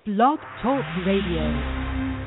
Blog Talk Radio.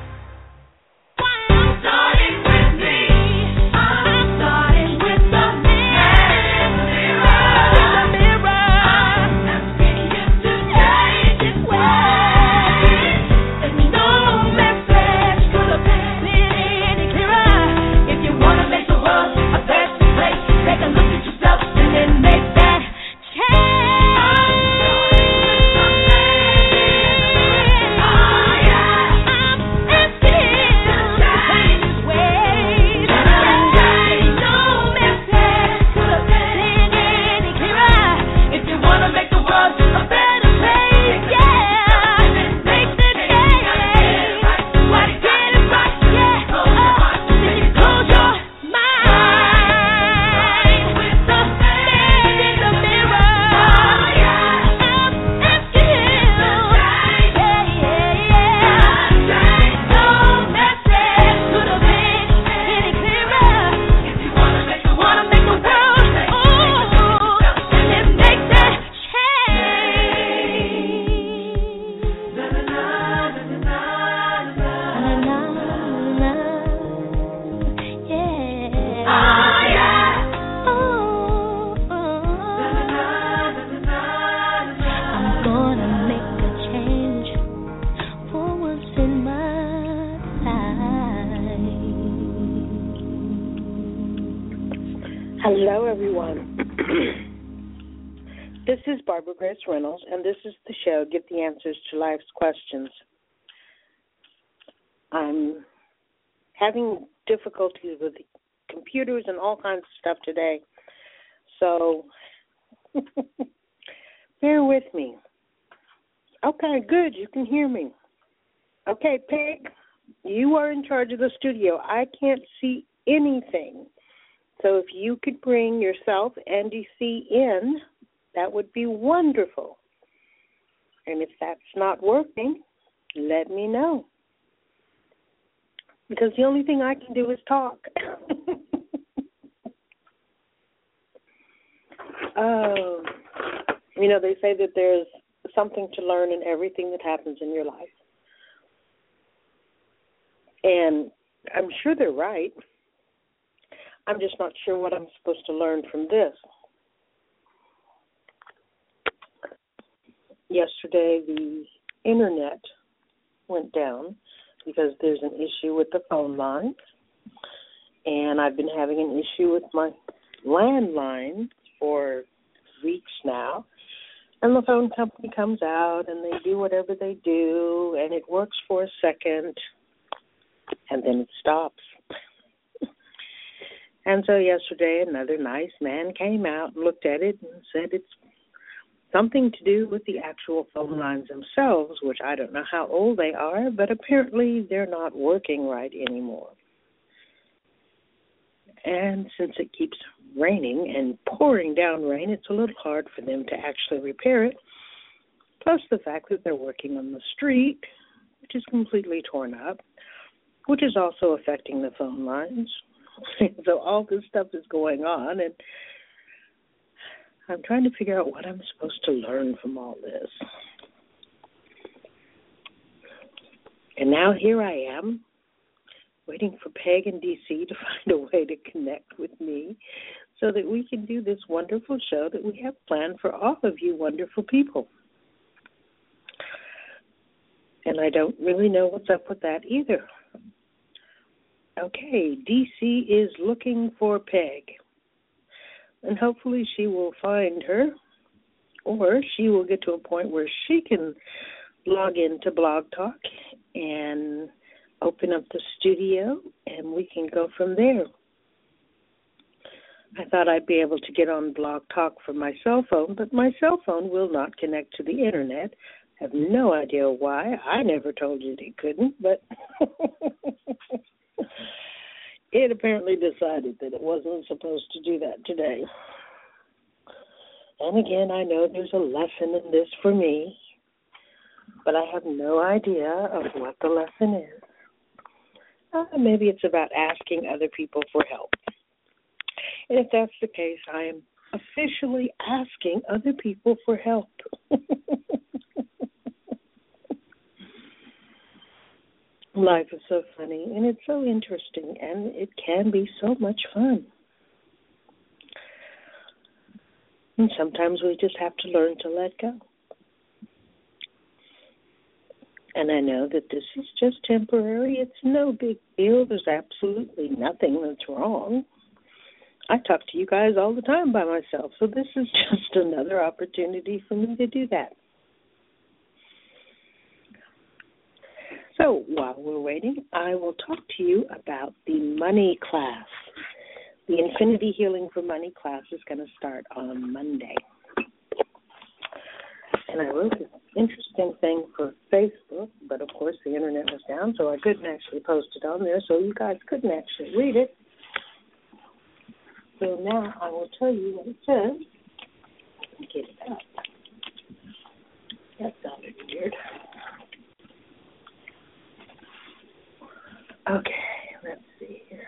Hello, everyone. This is Barbara Grace Reynolds, and this is the show, Get the Answers to Life's Questions. I'm having difficulties with computers and all kinds of stuff today, so bear with me. Okay, good, you can hear me. Okay, Peg, you are in charge of the studio. I can't see anything. So if you could bring yourself and DC in, that would be wonderful. And if that's not working, let me know. Because the only thing I can do is talk. They say that there's something to learn in everything that happens in your life. And I'm sure they're right. I'm just not sure what I'm supposed to learn from this. Yesterday, the internet went down because there's an issue with the phone lines, and I've been having an issue with my landline for weeks now. And the phone company comes out, and they do whatever they do, and it works for a second, and then it stops. And so yesterday, another nice man came out and looked at it and said it's something to do with the actual phone lines themselves, which I don't know how old they are, but apparently they're not working right anymore. And since it keeps raining and pouring down rain, it's a little hard for them to actually repair it, plus the fact that they're working on the street, which is completely torn up, which is also affecting the phone lines. So all this stuff is going on, and I'm trying to figure out what I'm supposed to learn from all this. And now here I am, waiting for Peg and DC to find a way to connect with me so that we can do this wonderful show that we have planned for all of you wonderful people. And I don't really know what's up with that either. Okay, DC is looking for Peg, and hopefully she will find her, or she will get to a point where she can log into Blog Talk and open up the studio, and we can go from there. I thought I'd be able to get on Blog Talk from my cell phone, but my cell phone will not connect to the Internet. I have no idea why. I never told you it couldn't, but... It apparently decided that it wasn't supposed to do that today. And again, I know there's a lesson in this for me, but I have no idea of what the lesson is. Maybe it's about asking other people for help. And if that's the case, I am officially asking other people for help. Life is so funny, and it's so interesting, and it can be so much fun. And sometimes we just have to learn to let go. And I know that this is just temporary. It's no big deal. There's absolutely nothing that's wrong. I talk to you guys all the time by myself, so this is just another opportunity for me to do that. So while we're waiting, I will talk to you about the money class. The Infinity Healing for Money class is going to start on Monday. And I wrote this interesting thing for Facebook, but of course the internet was down, so I couldn't actually post it on there, so you guys couldn't actually read it. So now I will tell you what it says. Let me get it up. That sounded weird. Okay, let's see here.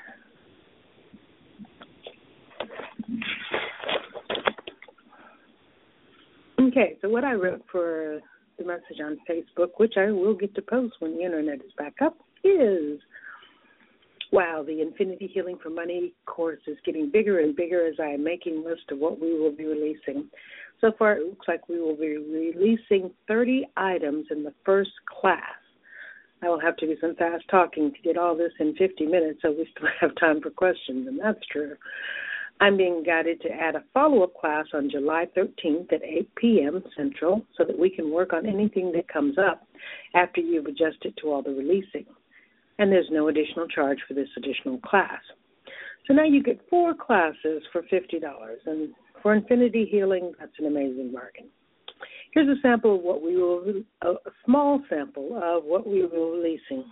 Okay, so what I wrote for the message on Facebook, which I will get to post when the internet is back up, is, wow, the Infinity Healing for Money course is getting bigger and bigger as I am making a list of what we will be releasing. So far, it looks like we will be releasing 30 items in the first class. I will have to do some fast talking to get all this in 50 minutes so we still have time for questions, and that's true. I'm being guided to add a follow-up class on July 13th at 8 p.m. Central so that we can work on anything that comes up after you've adjusted to all the releasing. And there's no additional charge for this additional class. So now you get 4 classes for $50, and for Infinity Healing, that's an amazing bargain. Here's a sample of what we will, a small sample of what we will be releasing.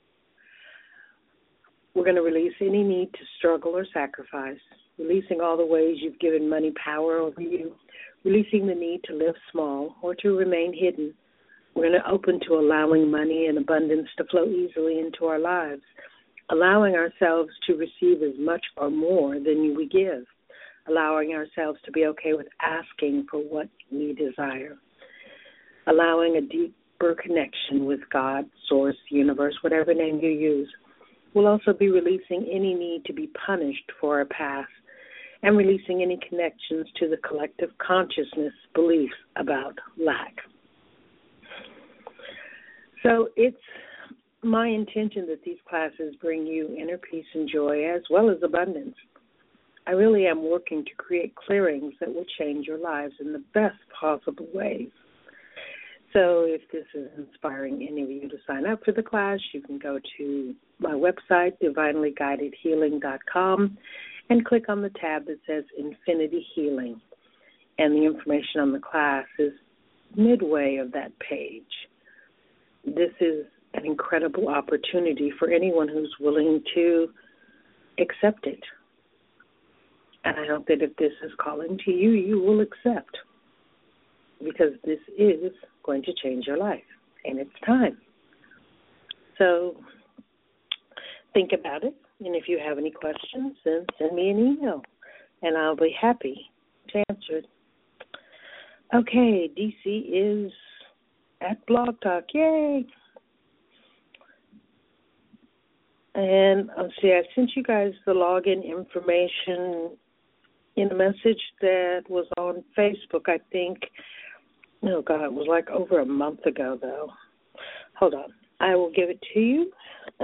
We're going to release any need to struggle or sacrifice, releasing all the ways you've given money power over you, releasing the need to live small or to remain hidden. We're going to open to allowing money and abundance to flow easily into our lives, allowing ourselves to receive as much or more than we give, allowing ourselves to be okay with asking for what we desire, allowing a deeper connection with God, Source, Universe, whatever name you use. We'll also be releasing any need to be punished for our past and releasing any connections to the collective consciousness beliefs about lack. So it's my intention that these classes bring you inner peace and joy as well as abundance. I really am working to create clearings that will change your lives in the best possible ways. So if this is inspiring any of you to sign up for the class, you can go to my website, divinelyguidedhealing.com, and click on the tab that says Infinity Healing. And the information on the class is midway of that page. This is an incredible opportunity for anyone who's willing to accept it. And I hope that if this is calling to you, you will accept, because this is going to change your life, and it's time. So think about it, and if you have any questions, then send me an email, and I'll be happy to answer it. Okay, DC is at Blog Talk. Yay! And see, I sent you guys the login information in a message that was on Facebook, I think. Oh, God, it was like over a month ago, though. Hold on. I will give it to you.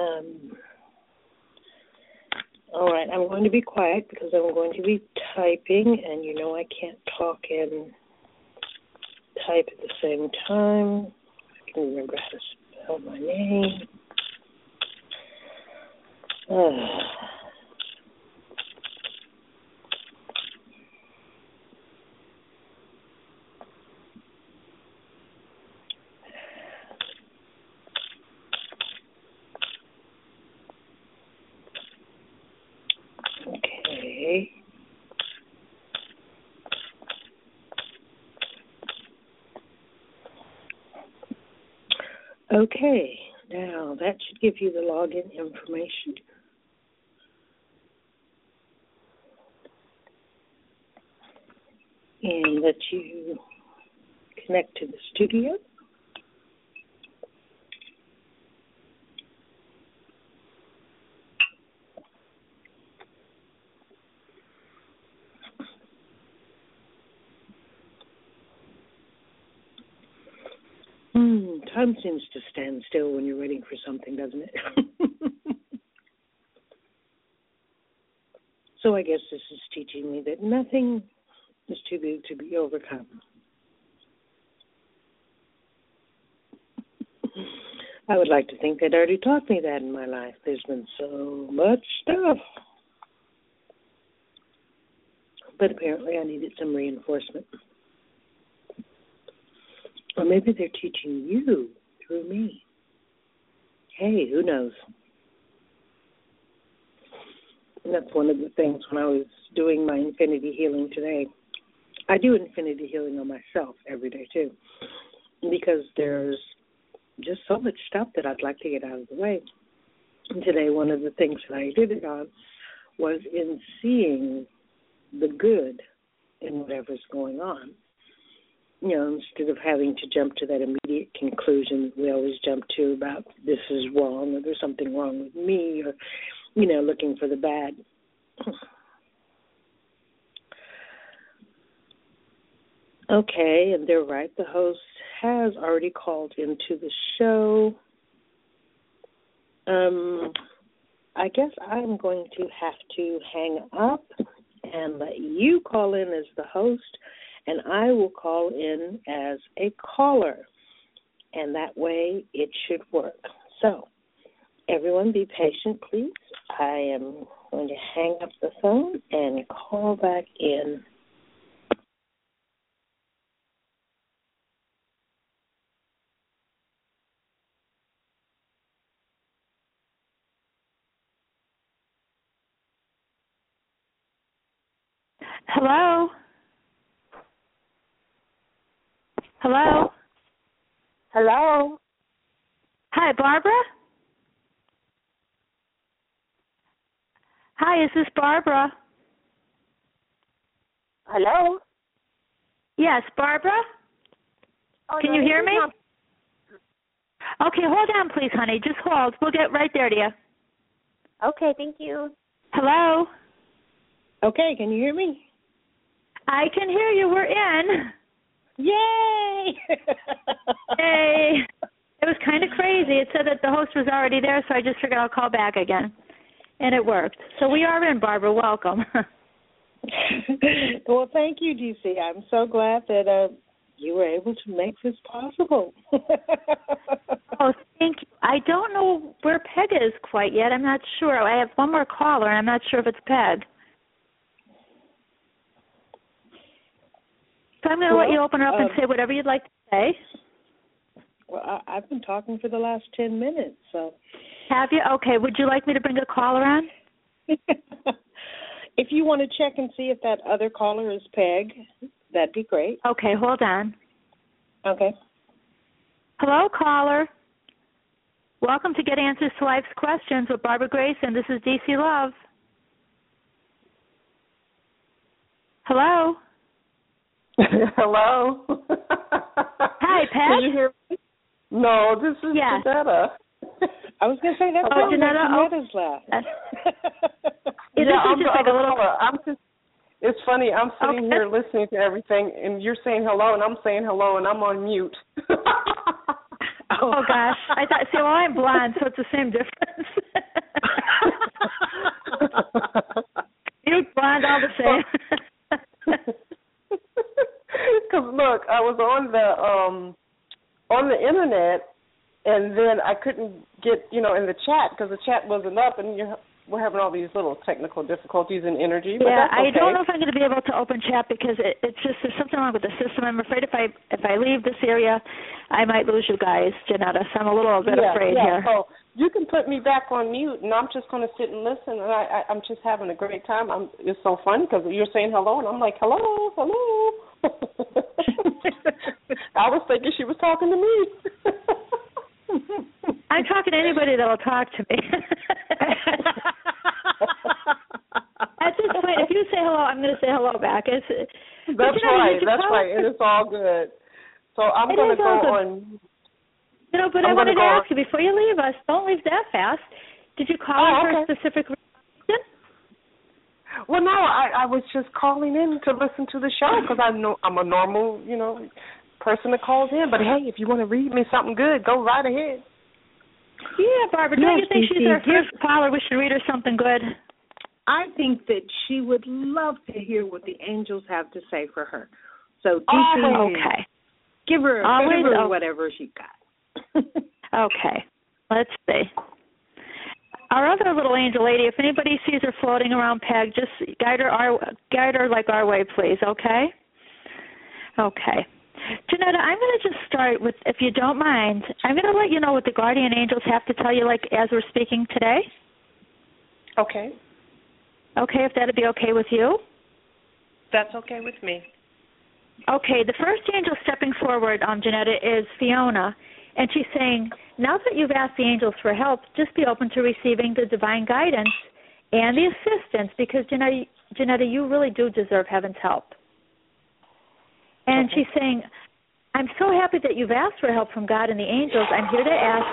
All right, I'm going to be quiet because I'm going to be typing, and you know I can't talk and type at the same time. I can remember how to spell my name. Okay. Okay, now that should give you the login information. And let you connect to the studio. Time seems to stand still when you're waiting for something, doesn't it? So I guess this is teaching me that nothing is too big to be overcome. I would like to think they'd already taught me that in my life. There's been so much stuff. But apparently I needed some reinforcement. Or maybe they're teaching you through me. Hey, who knows? And that's one of the things when I was doing my infinity healing today. I do infinity healing on myself every day, too, because there's just so much stuff that I'd like to get out of the way. And today, one of the things that I did it on was in seeing the good in whatever's going on. You know, instead of having to jump to that immediate conclusion we always jump to about this is wrong or there's something wrong with me or, you know, looking for the bad. Okay, and they're right. The host has already called into the show. I guess I'm going to have to hang up and let you call in as the host, and I will call in as a caller, and that way it should work. So, everyone be patient, please. I am going to hang up the phone and call back in. Hello? Hello? Hello? Hi, Barbara? Hi, is this Barbara? Hello? Yes, Barbara? Oh, Can no, you hear me? not... Okay, hold on, please, honey. Just hold. We'll get right there to you. Okay, thank you. Hello? Okay, can you hear me? I can hear you. We're in. Yay! Hey. It was kind of crazy. It said that the host was already there, so I just figured I'll call back again. And it worked. So we are in, Barbara. Welcome. Well, thank you, DC. I'm so glad that you were able to make this possible. Oh, thank you. I don't know where Peg is quite yet. I'm not sure. I have one more caller, and I'm not sure if it's Peg. So I'm going to let you open it up and say whatever you'd like to say. Well, I've been talking for the last 10 minutes, so. Have you? Okay. Would you like me to bring a caller on? If you want to check and see if that other caller is Peg, that'd be great. Okay, hold on. Okay. Hello, caller. Welcome to Get Answers to Life's Questions with Barbara Grayson. This is DC Love. Hello. Hello. Hi, Peg. Can you hear me? No, this is Janetta. I was going to say that's Janetta's laugh. This is just like a little. It's funny. I'm sitting here listening to everything, and you're saying hello, and I'm saying hello, and I'm on mute. Oh gosh! I thought. See, well, I'm blonde, so it's the same difference. Mute, blonde, all the same. Because look, I was on the internet, and then I couldn't get in the chat because the chat wasn't up, and we're having all these little technical difficulties in energy. But yeah, that's okay. I don't know if I'm going to be able to open chat because it's just there's something wrong with the system. I'm afraid if I leave this area, I might lose you guys, Janetta. So I'm a little bit afraid here. So you can put me back on mute, and I'm just going to sit and listen, and I'm just having a great time. It's so fun because you're saying hello, and I'm like, hello, hello. I was thinking she was talking to me. I'm talking to anybody that will talk to me. At this point, if you say hello, I'm going to say hello back. That's right, and it's all good. So I'm going to go on. But I wanted to ask you, before you leave us, don't leave that fast. Did you call in for a specific reason? Well, no, I was just calling in to listen to the show because I'm a normal, person that calls in. But, hey, if you want to read me something good, go right ahead. Yeah, Barbara, don't you think she's our first caller? We should read her something good. I think that she would love to hear what the angels have to say for her. So, DC, okay. give her whatever she got. Okay. Let's see. Our other little angel lady, if anybody sees her floating around Peg, just guide her like our way, please, okay? Okay. Janetta, I'm going to just start with, if you don't mind, I'm going to let you know what the guardian angels have to tell you, like, as we're speaking today. Okay. Okay, if that'd be okay with you? That's okay with me. Okay, the first angel stepping forward, Janetta, is Fiona, and she's saying, now that you've asked the angels for help, just be open to receiving the divine guidance and the assistance, because, Janetta, you really do deserve heaven's help. And she's saying, I'm so happy that you've asked for help from God and the angels. I'm here to ask.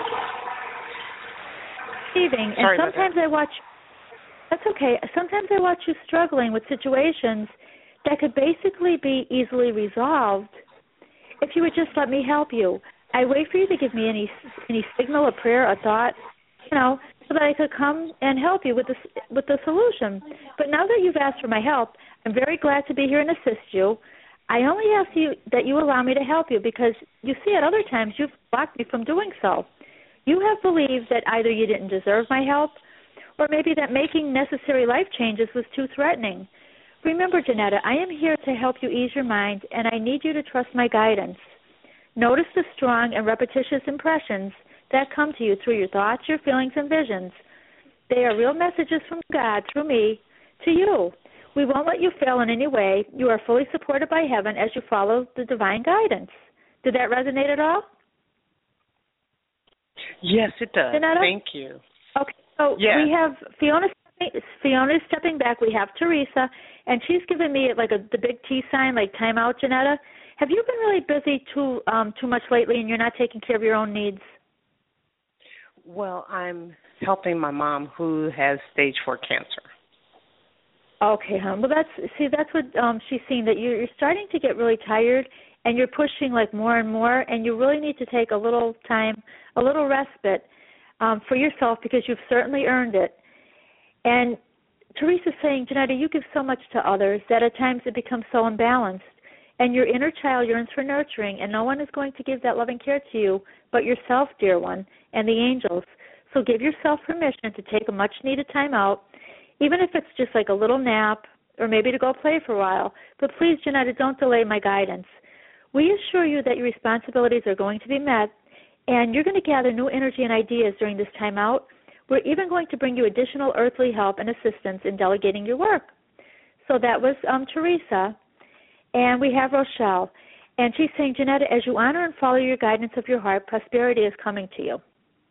Receiving. And sometimes I watch. That's okay. Sometimes I watch you struggling with situations that could basically be easily resolved if you would just let me help you. I wait for you to give me any signal, a prayer, a thought, so that I could come and help you with the solution. But now that you've asked for my help, I'm very glad to be here and assist you. I only ask you that you allow me to help you because, you see, at other times you've blocked me from doing so. You have believed that either you didn't deserve my help or maybe that making necessary life changes was too threatening. Remember, Janetta, I am here to help you ease your mind, and I need you to trust my guidance. Notice the strong and repetitious impressions that come to you through your thoughts, your feelings, and visions. They are real messages from God through me to you. We won't let you fail in any way. You are fully supported by heaven as you follow the divine guidance. Did that resonate at all? Yes, it does. Janetta? Thank you. Okay, so we have Fiona stepping back. We have Teresa, and she's given me like the big T sign, like time out, Janetta. Have you been really busy too much lately, and you're not taking care of your own needs? Well, I'm helping my mom who has stage 4 cancer. Okay, hon. Well, that's what she's seeing, that you're starting to get really tired, and you're pushing like more and more, and you really need to take a little time, a little respite for yourself, because you've certainly earned it. And Teresa's saying, Janetta, you give so much to others that at times it becomes so imbalanced, and your inner child yearns for nurturing, and no one is going to give that loving care to you but yourself, dear one, and the angels. So give yourself permission to take a much-needed time out, even if it's just like a little nap or maybe to go play for a while. But please, Janetta, don't delay my guidance. We assure you that your responsibilities are going to be met, and you're going to gather new energy and ideas during this time out. We're even going to bring you additional earthly help and assistance in delegating your work. So that was Teresa. And we have Rochelle. And she's saying, Janetta, as you honor and follow your guidance of your heart, prosperity is coming to you.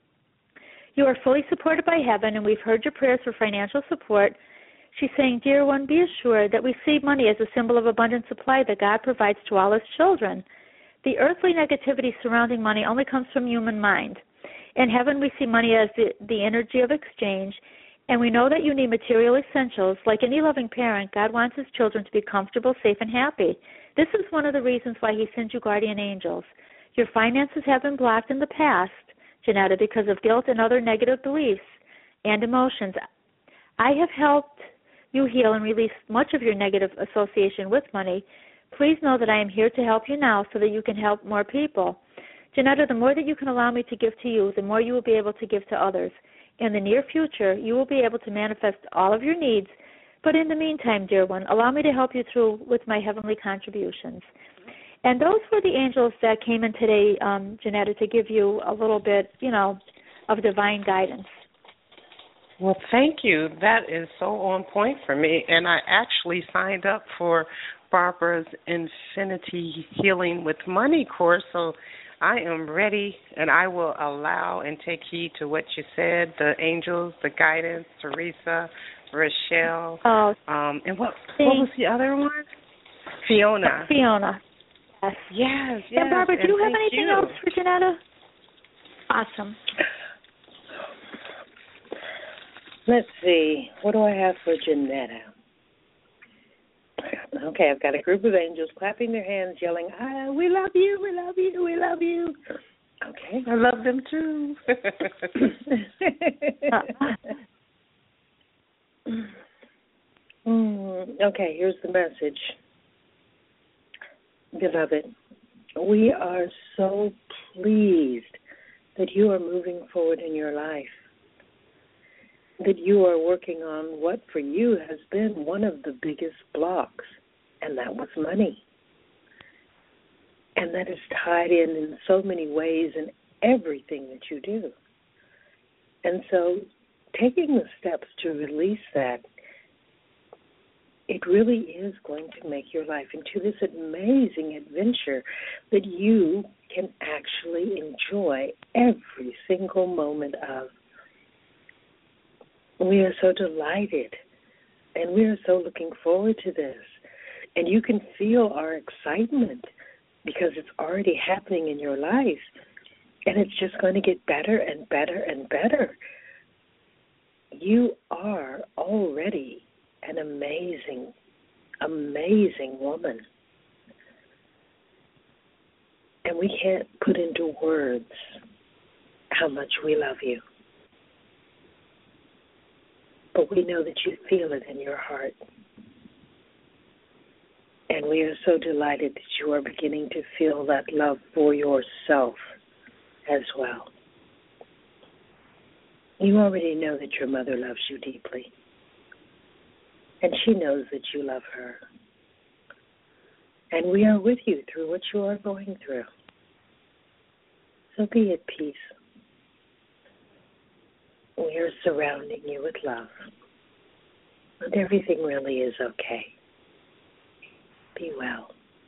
You are fully supported by heaven, and we've heard your prayers for financial support. She's saying, dear one, be assured that we see money as a symbol of abundant supply that God provides to all his children. The earthly negativity surrounding money only comes from human mind. In heaven, we see money as the energy of exchange, and we know that you need material essentials. Like any loving parent, God wants his children to be comfortable, safe, and happy. This is one of the reasons why he sends you guardian angels. Your finances have been blocked in the past, Janetta, because of guilt and other negative beliefs and emotions. I have helped you heal and release much of your negative association with money. Please know that I am here to help you now so that you can help more people. Janetta, the more that you can allow me to give to you, the more you will be able to give to others. In the near future, you will be able to manifest all of your needs. But in the meantime, dear one, allow me to help you through with my heavenly contributions. And those were the angels that came in today, Janetta, to give you a little bit, of divine guidance. Well, thank you. That is so on point for me. And I actually signed up for Barbara's Infinity Healing with Money course, so I am ready, and I will allow and take heed to what you said, the angels, the guidance, Teresa, Rochelle, and what was the other one? Fiona. Fiona. Yes. Yes. And Barbara, do you have anything else for Janetta? Awesome. Let's see. What do I have for Janetta? Okay, I've got a group of angels clapping their hands, yelling, we love you, we love you, we love you. Okay. I love them too. Okay, here's the message. Beloved, we are so pleased that you are moving forward in your life, that you are working on what for you has been one of the biggest blocks, and that was money. And that is tied in so many ways in everything that you do. And so taking the steps to release that, it really is going to make your life into this amazing adventure that you can actually enjoy every single moment of. We are so delighted, and we are so looking forward to this. And you can feel our excitement because it's already happening in your life, and it's just going to get better and better and better. You are already an amazing, amazing woman. And we can't put into words how much we love you. But we know that you feel it in your heart. And we are so delighted that you are beginning to feel that love for yourself as well. You already know that your mother loves you deeply. And she knows that you love her. And we are with you through what you are going through. So be at peace. We are surrounding you with love. And everything really is okay. Be well.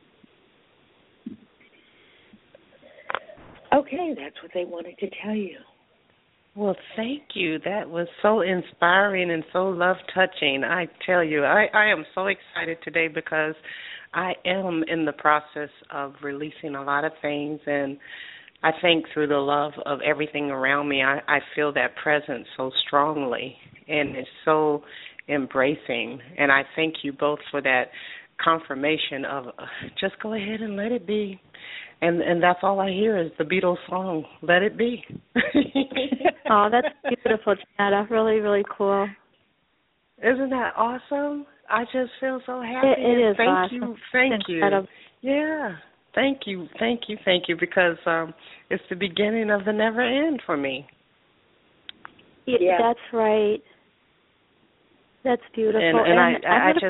Okay, that's what they wanted to tell you. Well, thank you. That was so inspiring and so love-touching. I tell you, I am so excited today because I am in the process of releasing a lot of things, and I think through the love of everything around me, I feel that presence so strongly, and it's so embracing. And I thank you both for that confirmation of just go ahead and let it be. And that's all I hear is the Beatles song, Let It Be. Oh, that's beautiful, Janetta. Really, really cool. Isn't that awesome? I just feel so happy. It is thank awesome. you. Thank you. Incredible. Yeah. Thank you, because it's the beginning of the never end for me. Yeah, that's right. That's beautiful. And I just,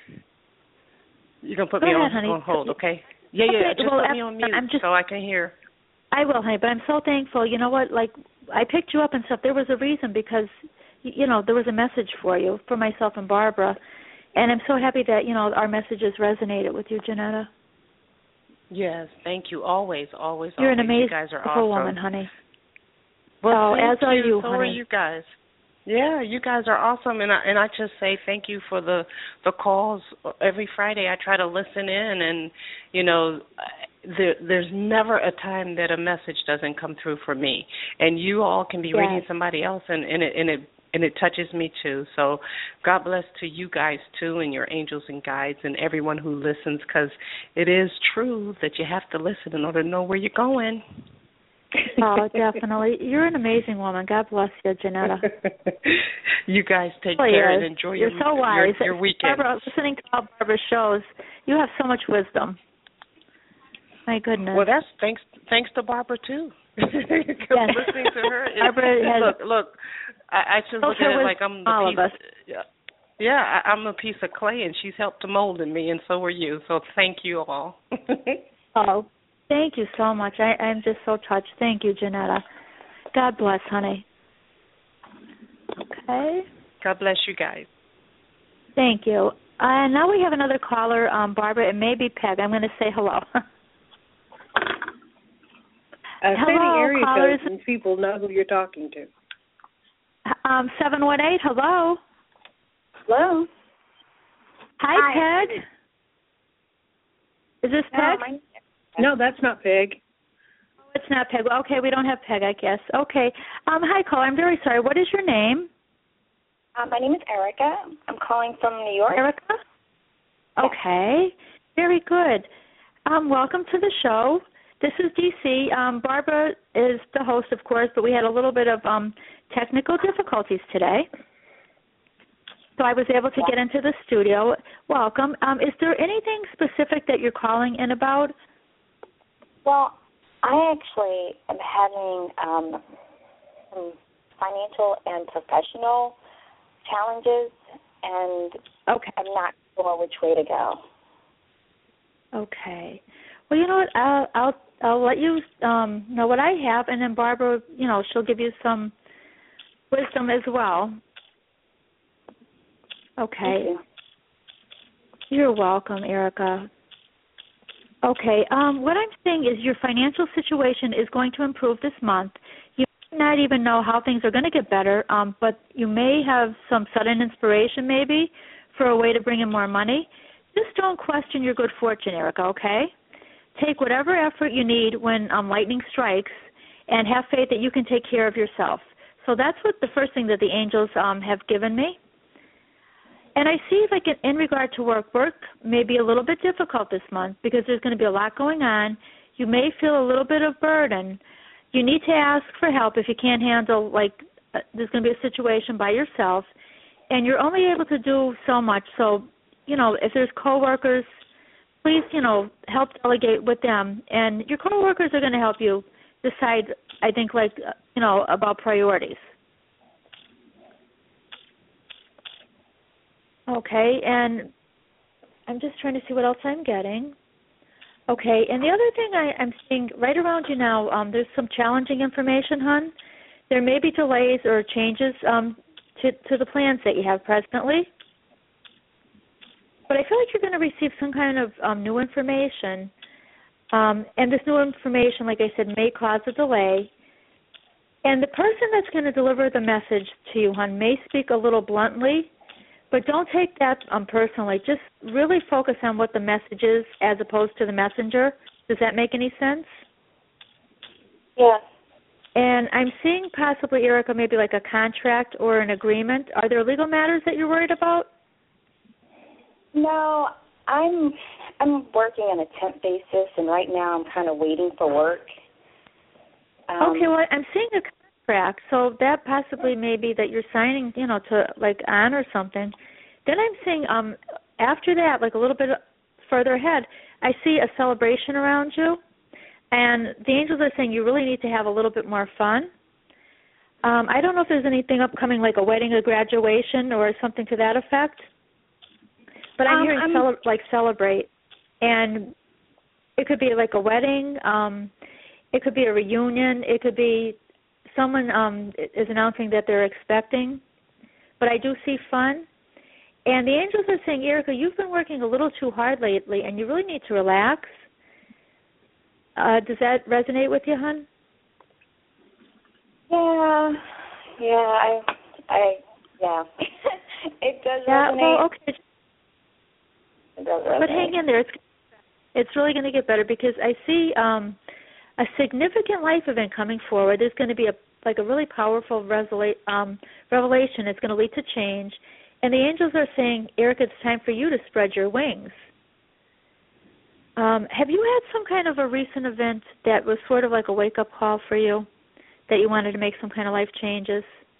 you're going to put me on hold, okay? Yeah, just put me on mute so I can hear. I will, honey, but I'm so thankful. You know what, like, I picked you up and stuff. There was a reason because, you know, there was a message for you, for myself and Barbara. And I'm so happy that, you know, our messages resonated with you, Janetta. Yes, thank you. Always. You're an amazing, you guys are beautiful awesome. woman, honey. Well, as are you, so honey. are you guys. Yeah, you guys are awesome, and I just say thank you for the calls. Every Friday I try to listen in, and, you know, there's never a time that a message doesn't come through for me. And you all can be reading somebody else, and it touches me too. So God bless to you guys too, and your angels and guides, and everyone who listens, because it is true that you have to listen in order to know where you're going. Oh, definitely. You're an amazing woman. God bless you, Janetta. You guys take care and enjoy You're so wise. Your weekend. Barbara, listening to all Barbara's shows, you have so much wisdom. My goodness. Well, that's thanks to Barbara too. Listening to her, look. I just look at it like I'm the piece. Yeah, I'm a piece of clay, and she's helped to mold in me, and so are you. So thank you all. Oh, thank you so much. I'm just so touched. Thank you, Janetta. God bless, honey. Okay. God bless you guys. Thank you. Now we have another caller, Barbara. It may be Peg. I'm going to say hello. Hello, area codes and people know who you're talking to. 718, hello. Hello. Hi, Peg. Is this Peg? No, that's not Peg. Oh, it's not Peg. Okay, we don't have Peg, I guess. Okay. Hi, caller. I'm very sorry. What is your name? My name is Erica. I'm calling from New York. Erica? Okay, very good. Welcome to the show. This is DC. Barbara is the host, of course, but we had a little bit of technical difficulties today. So I was able to get into the studio. Welcome. Is there anything specific that you're calling in about? Well, I actually am having some financial and professional challenges, and I'm not sure which way to go. Okay. Well, you know what? I'll let you know what I have, and then Barbara, she'll give you some wisdom as well. Okay. Thank you. You're welcome, Erica. Okay. What I'm saying is your financial situation is going to improve this month. You may not even know how things are going to get better, but you may have some sudden inspiration maybe for a way to bring in more money. Just don't question your good fortune, Erica, okay? Take whatever effort you need when lightning strikes and have faith that you can take care of yourself. So that's what the first thing that the angels have given me. And I see, like, in regard to work may be a little bit difficult this month because there's going to be a lot going on. You may feel a little bit of burden. You need to ask for help if you can't handle, there's going to be a situation by yourself. And you're only able to do so much. So, if there's coworkers, please, help delegate with them. And your coworkers are going to help you decide, I think, about priorities. Okay, and I'm just trying to see what else I'm getting. Okay, and the other thing I'm seeing right around you now, there's some challenging information, hon. There may be delays or changes to the plans that you have presently. But I feel like you're going to receive some kind of new information. And this new information, like I said, may cause a delay. And the person that's going to deliver the message to you, hon, may speak a little bluntly. But don't take that personally. Just really focus on what the message is as opposed to the messenger. Does that make any sense? Yes. And I'm seeing possibly, Erica, maybe like a contract or an agreement. Are there legal matters that you're worried about? No, I'm working on a temp basis, and right now I'm kind of waiting for work. Okay, well, I'm seeing a contract, so that possibly may be that you're signing, to on or something. Then I'm seeing after that, a little bit further ahead, I see a celebration around you, and the angels are saying you really need to have a little bit more fun. I don't know if there's anything upcoming, like a wedding, a graduation, or something to that effect. But I'm hearing celebrate, and it could be like a wedding. It could be a reunion. It could be someone is announcing that they're expecting. But I do see fun. And the angels are saying, Erica, you've been working a little too hard lately, and you really need to relax. Does that resonate with you, hon? Yeah. It does resonate. Well, okay. But hang in there. It's really going to get better because I see a significant life event coming forward. There's going to be a really powerful revelation. It's going to lead to change. And the angels are saying, Erica, it's time for you to spread your wings. Have you had some kind of a recent event that was sort of like a wake-up call for you, that you wanted to make some kind of life changes?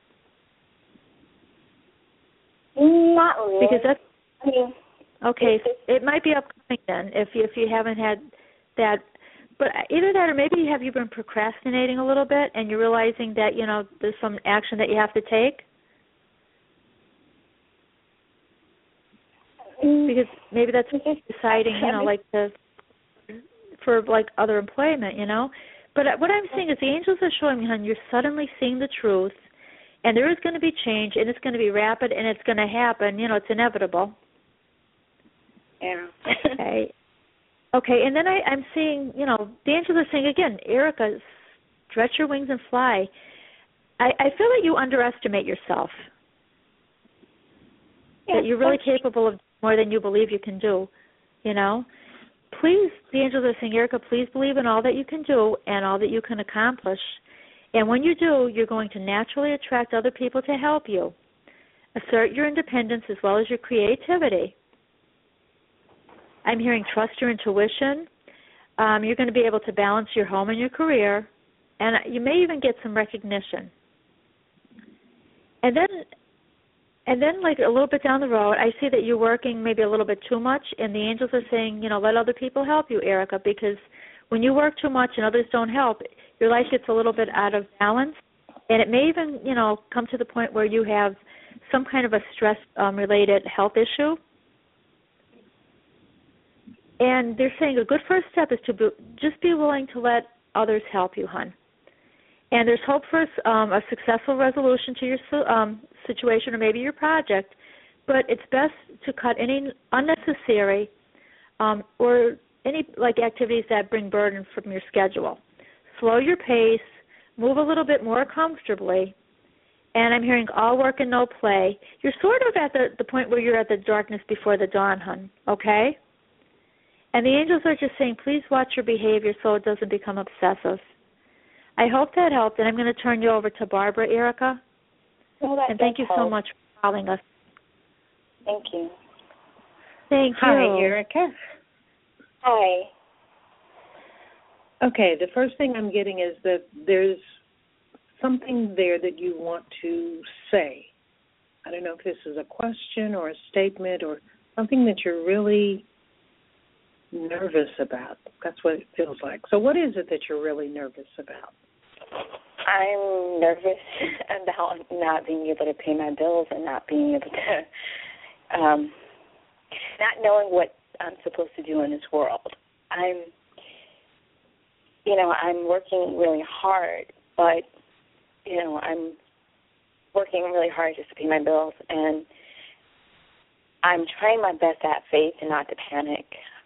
Not really. Because that's... I mean... Okay, it might be upcoming then if you haven't had that. But either that or maybe have you been procrastinating a little bit and you're realizing that, there's some action that you have to take? Because maybe that's deciding, for other employment, But what I'm saying is the angels are showing me, hon, you're suddenly seeing the truth, and there is going to be change, and it's going to be rapid, and it's going to happen. It's inevitable. Yeah. Okay, and then I'm seeing, the angels are saying, again, Erica, stretch your wings and fly. I feel that you underestimate yourself, that you're really capable of more than you believe you can do, Please, the angels are saying, Erica, please believe in all that you can do and all that you can accomplish. And when you do, you're going to naturally attract other people to help you. Assert your independence as well as your creativity. I'm hearing trust your intuition. You're going to be able to balance your home and your career, and you may even get some recognition. And then, like a little bit down the road, I see that you're working maybe a little bit too much, and the angels are saying, let other people help you, Erica, because when you work too much and others don't help, your life gets a little bit out of balance, and it may even, come to the point where you have some kind of a stress-related health issue. And they're saying a good first step is to just be willing to let others help you, hon. And there's hope for a successful resolution to your situation or maybe your project, but it's best to cut any unnecessary or any activities that bring burden from your schedule. Slow your pace, move a little bit more comfortably, and I'm hearing all work and no play. You're sort of at the point where you're at the darkness before the dawn, hon, okay? And the angels are just saying, please watch your behavior so it doesn't become obsessive. I hope that helped, and I'm going to turn you over to Barbara, Erica. Well, that and thank you help. so much for calling us. Thank you. Thank you. Hi, Erica. Hi. Okay, the first thing I'm getting is that there's something there that you want to say. I don't know if this is a question or a statement or something that you're really nervous about. That's what it feels like. So what is it that you're really nervous about? I'm nervous about not being able to pay my bills and not being able to, not knowing what I'm supposed to do in this world. I'm working really hard, but, I'm working really hard just to pay my bills, and I'm trying my best to have faith and not to panic.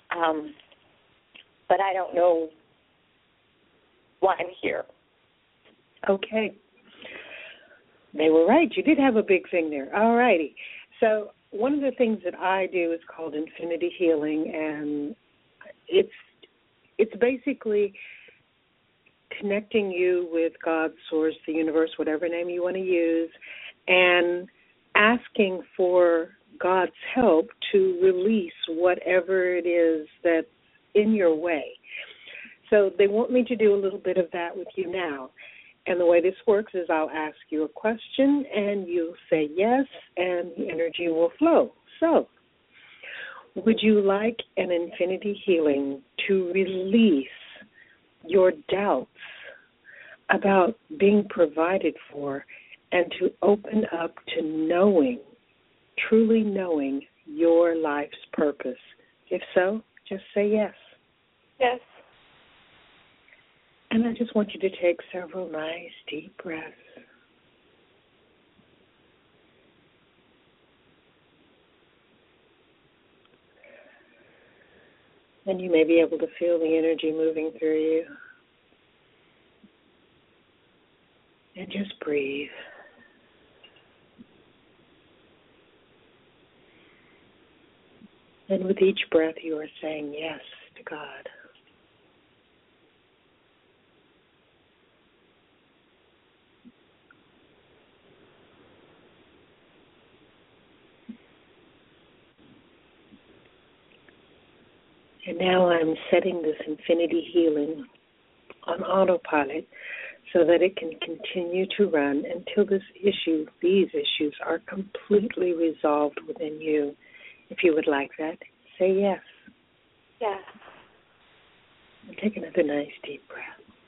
But I don't know why I'm here. Okay. They were right. You did have a big thing there. All righty. So one of the things that I do is called infinity healing, and it's basically connecting you with God, Source, the universe, whatever name you want to use, and asking for God's help to release whatever it is that's in your way. So they want me to do a little bit of that with you now. And the way this works is I'll ask you a question, and you'll say yes, and the energy will flow. So would you like an infinity healing to release your doubts about being provided for and to open up to knowing, truly knowing your life's purpose? If so, just say yes. Yes. And I just want you to take several nice deep breaths. And you may be able to feel the energy moving through you. And just breathe. And with each breath, you are saying yes to God. And now I'm setting this infinity healing on autopilot so that it can continue to run until these issues are completely resolved within you. If you would like that, say yes. Yes. And take another nice deep breath.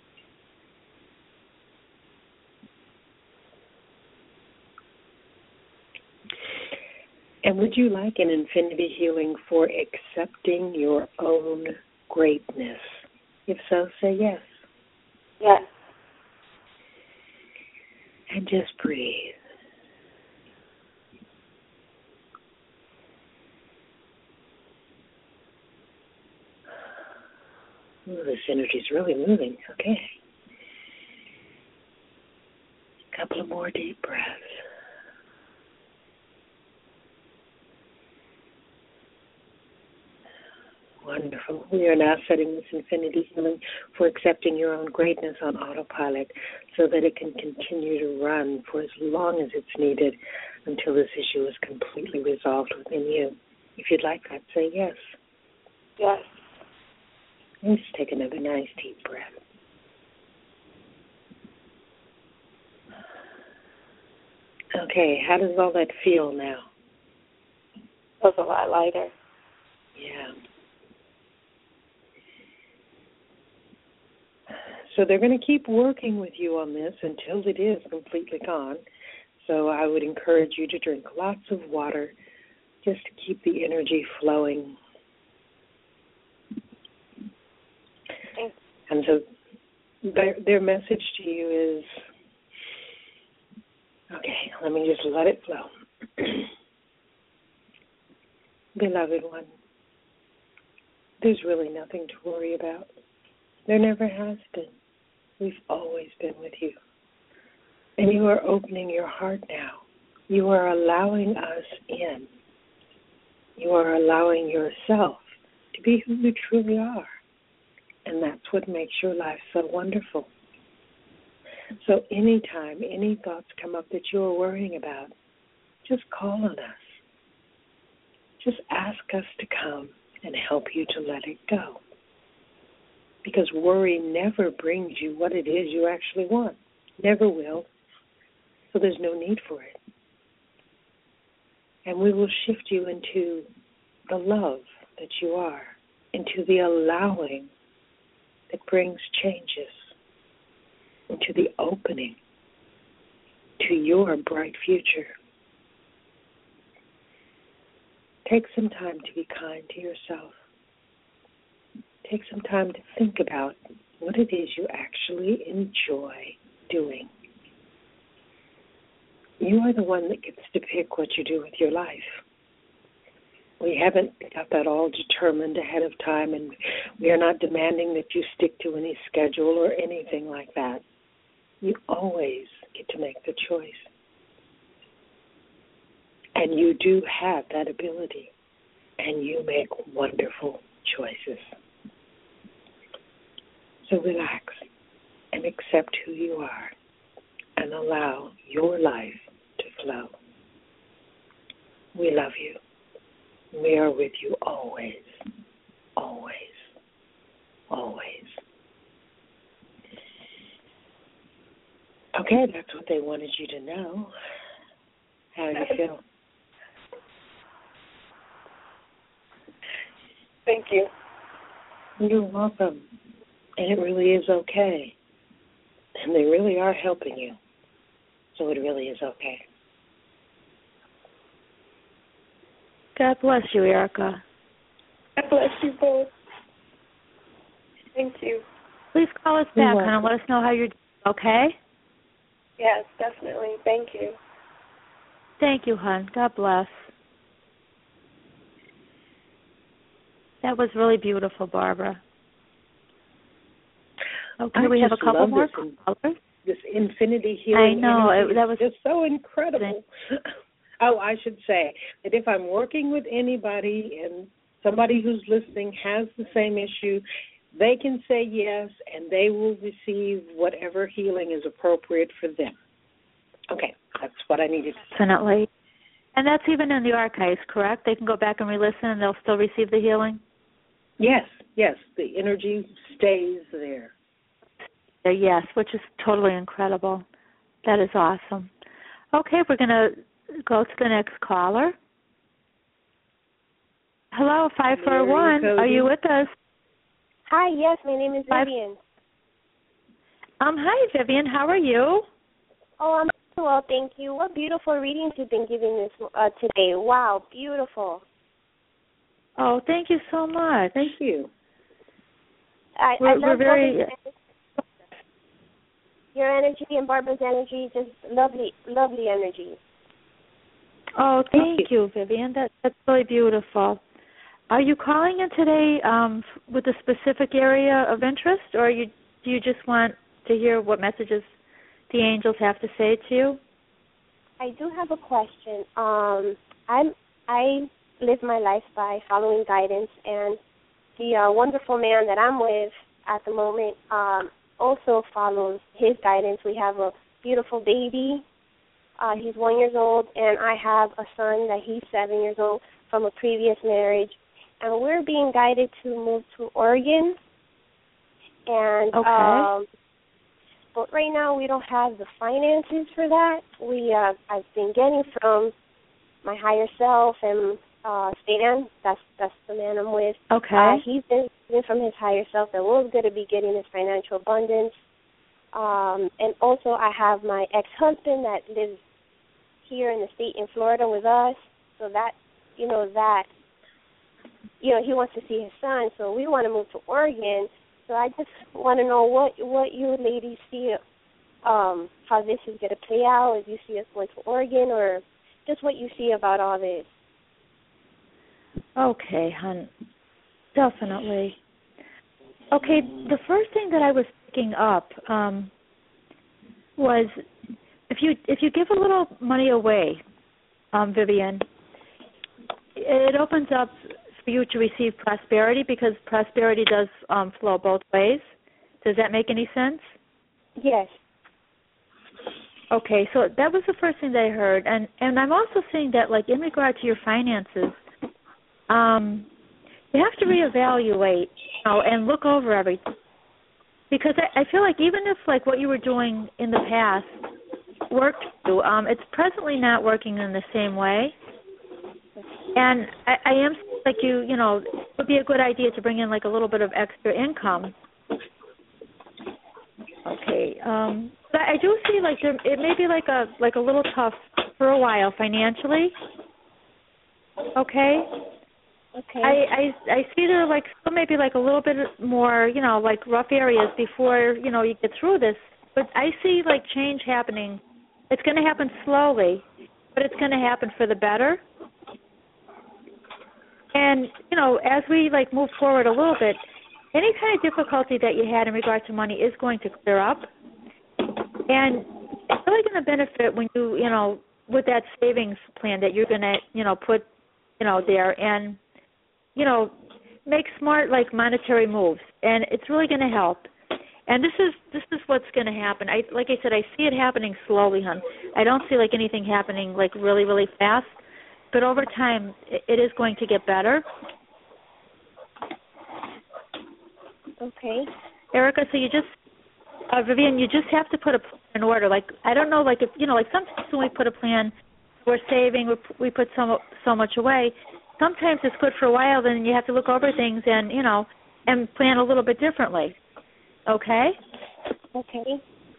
And would you like an infinity healing for accepting your own greatness? If so, say yes. Yes. And just breathe. Ooh, this energy is really moving. Okay. A couple of more deep breaths. Wonderful. We are now setting this infinity healing for accepting your own greatness on autopilot so that it can continue to run for as long as it's needed until this issue is completely resolved within you. If you'd like that, say yes. Yes. And just take another nice deep breath. Okay, how does all that feel now? Feels a lot lighter. Yeah. So they're going to keep working with you on this until it is completely gone. So I would encourage you to drink lots of water just to keep the energy flowing. And so their message to you is, okay, let me just let it flow. Beloved one, there's really nothing to worry about. There never has been. We've always been with you. And you are opening your heart now. You are allowing us in. You are allowing yourself to be who you truly are. And that's what makes your life so wonderful. So anytime any thoughts come up that you're worrying about, just call on us. Just ask us to come and help you to let it go. Because worry never brings you what it is you actually want. Never will. So there's no need for it. And we will shift you into the love that you are, into the allowing that brings changes, into the opening to your bright future. Take some time to be kind to yourself. Take some time to think about what it is you actually enjoy doing. You are the one that gets to pick what you do with your life. We haven't got that all determined ahead of time, and we are not demanding that you stick to any schedule or anything like that. You always get to make the choice. And you do have that ability, and you make wonderful choices. So relax and accept who you are and allow your life to flow. We love you. We are with you always, always, always. Okay, that's what they wanted you to know. How do you feel? Thank you. You're welcome. And it really is okay. And they really are helping you. So it really is okay. God bless you, Erica. God bless you both. Thank you. Please call us back, hon, and let us know how you're doing, okay? Yes, definitely. Thank you. Thank you, hon. God bless. That was really beautiful, Barbara. Okay, we have a couple more callers. This infinity healing. I know. That was just so incredible. Oh, I should say that if I'm working with anybody and somebody who's listening has the same issue, they can say yes, and they will receive whatever healing is appropriate for them. Okay, that's what I needed to say. Definitely. And that's even in the archives, correct? They can go back and re-listen, and they'll still receive the healing? Yes, the energy stays there. Yes, which is totally incredible. That is awesome. Okay, we're going to go to the next caller. Hello, 541. Are you with us? Hi, yes, my name is Vivian. Hi, Vivian. How are you? Oh, I'm well, thank you. What beautiful readings you've been giving this today. Wow, beautiful. Oh, thank you so much. Thank you. We're very... Your energy and Barbara's energy, just lovely, lovely energy. Oh, thank you, Vivian. That's really beautiful. Are you calling in today with a specific area of interest, or do you just want to hear what messages the angels have to say to you? I do have a question. I live my life by following guidance, and the wonderful man that I'm with at the moment also follows his guidance. We have a beautiful baby. He's 1 year old, and I have a son that he's 7 years old from a previous marriage. and we're being guided to move to Oregon. And okay. But right now we don't have the finances for that. I've been getting from my higher self and Stan. That's the man I'm with. Okay. He's been from his higher self that we're going to be getting his financial abundance. And also I have my ex-husband that lives here in the state in Florida with us. So that he wants to see his son. So we want to move to Oregon. So I just want to know what you ladies see, how this is going to play out, if you see us going to Oregon, or just what you see about all this. Okay, hon. Definitely. Okay, the first thing that I was picking up was if you give a little money away, Vivian, it opens up for you to receive prosperity, because prosperity does flow both ways. Does that make any sense? Yes. Okay, so that was the first thing that I heard. And I'm also seeing that, like, in regard to your finances, you have to reevaluate and look over everything. Because I feel like even if, like, what you were doing in the past worked for you, it's presently not working in the same way. And I am like it would be a good idea to bring in like a little bit of extra income. Okay, but I do see like it may be like a little tough for a while financially. Okay. Okay. I see there like still maybe like a little bit more like rough areas before you get through this, but I see like change happening. It's going to happen slowly, but it's going to happen for the better. And, as we, like, move forward a little bit, any kind of difficulty that you had in regard to money is going to clear up. And it's really going to benefit when you, with that savings plan that you're going to, put, there and, make smart, like, monetary moves. And it's really going to help. And this is what's going to happen. Like I said, I see it happening slowly, hon. I don't see, like, anything happening, like, really, really fast. But over time, it is going to get better. Okay. Erica, so you just, Vivian, you just have to put a plan in order. Like, I don't know, like, if, like sometimes when we put a plan, we're saving, we put so much away. Sometimes it's good for a while, then you have to look over things and, and plan a little bit differently. Okay? Okay.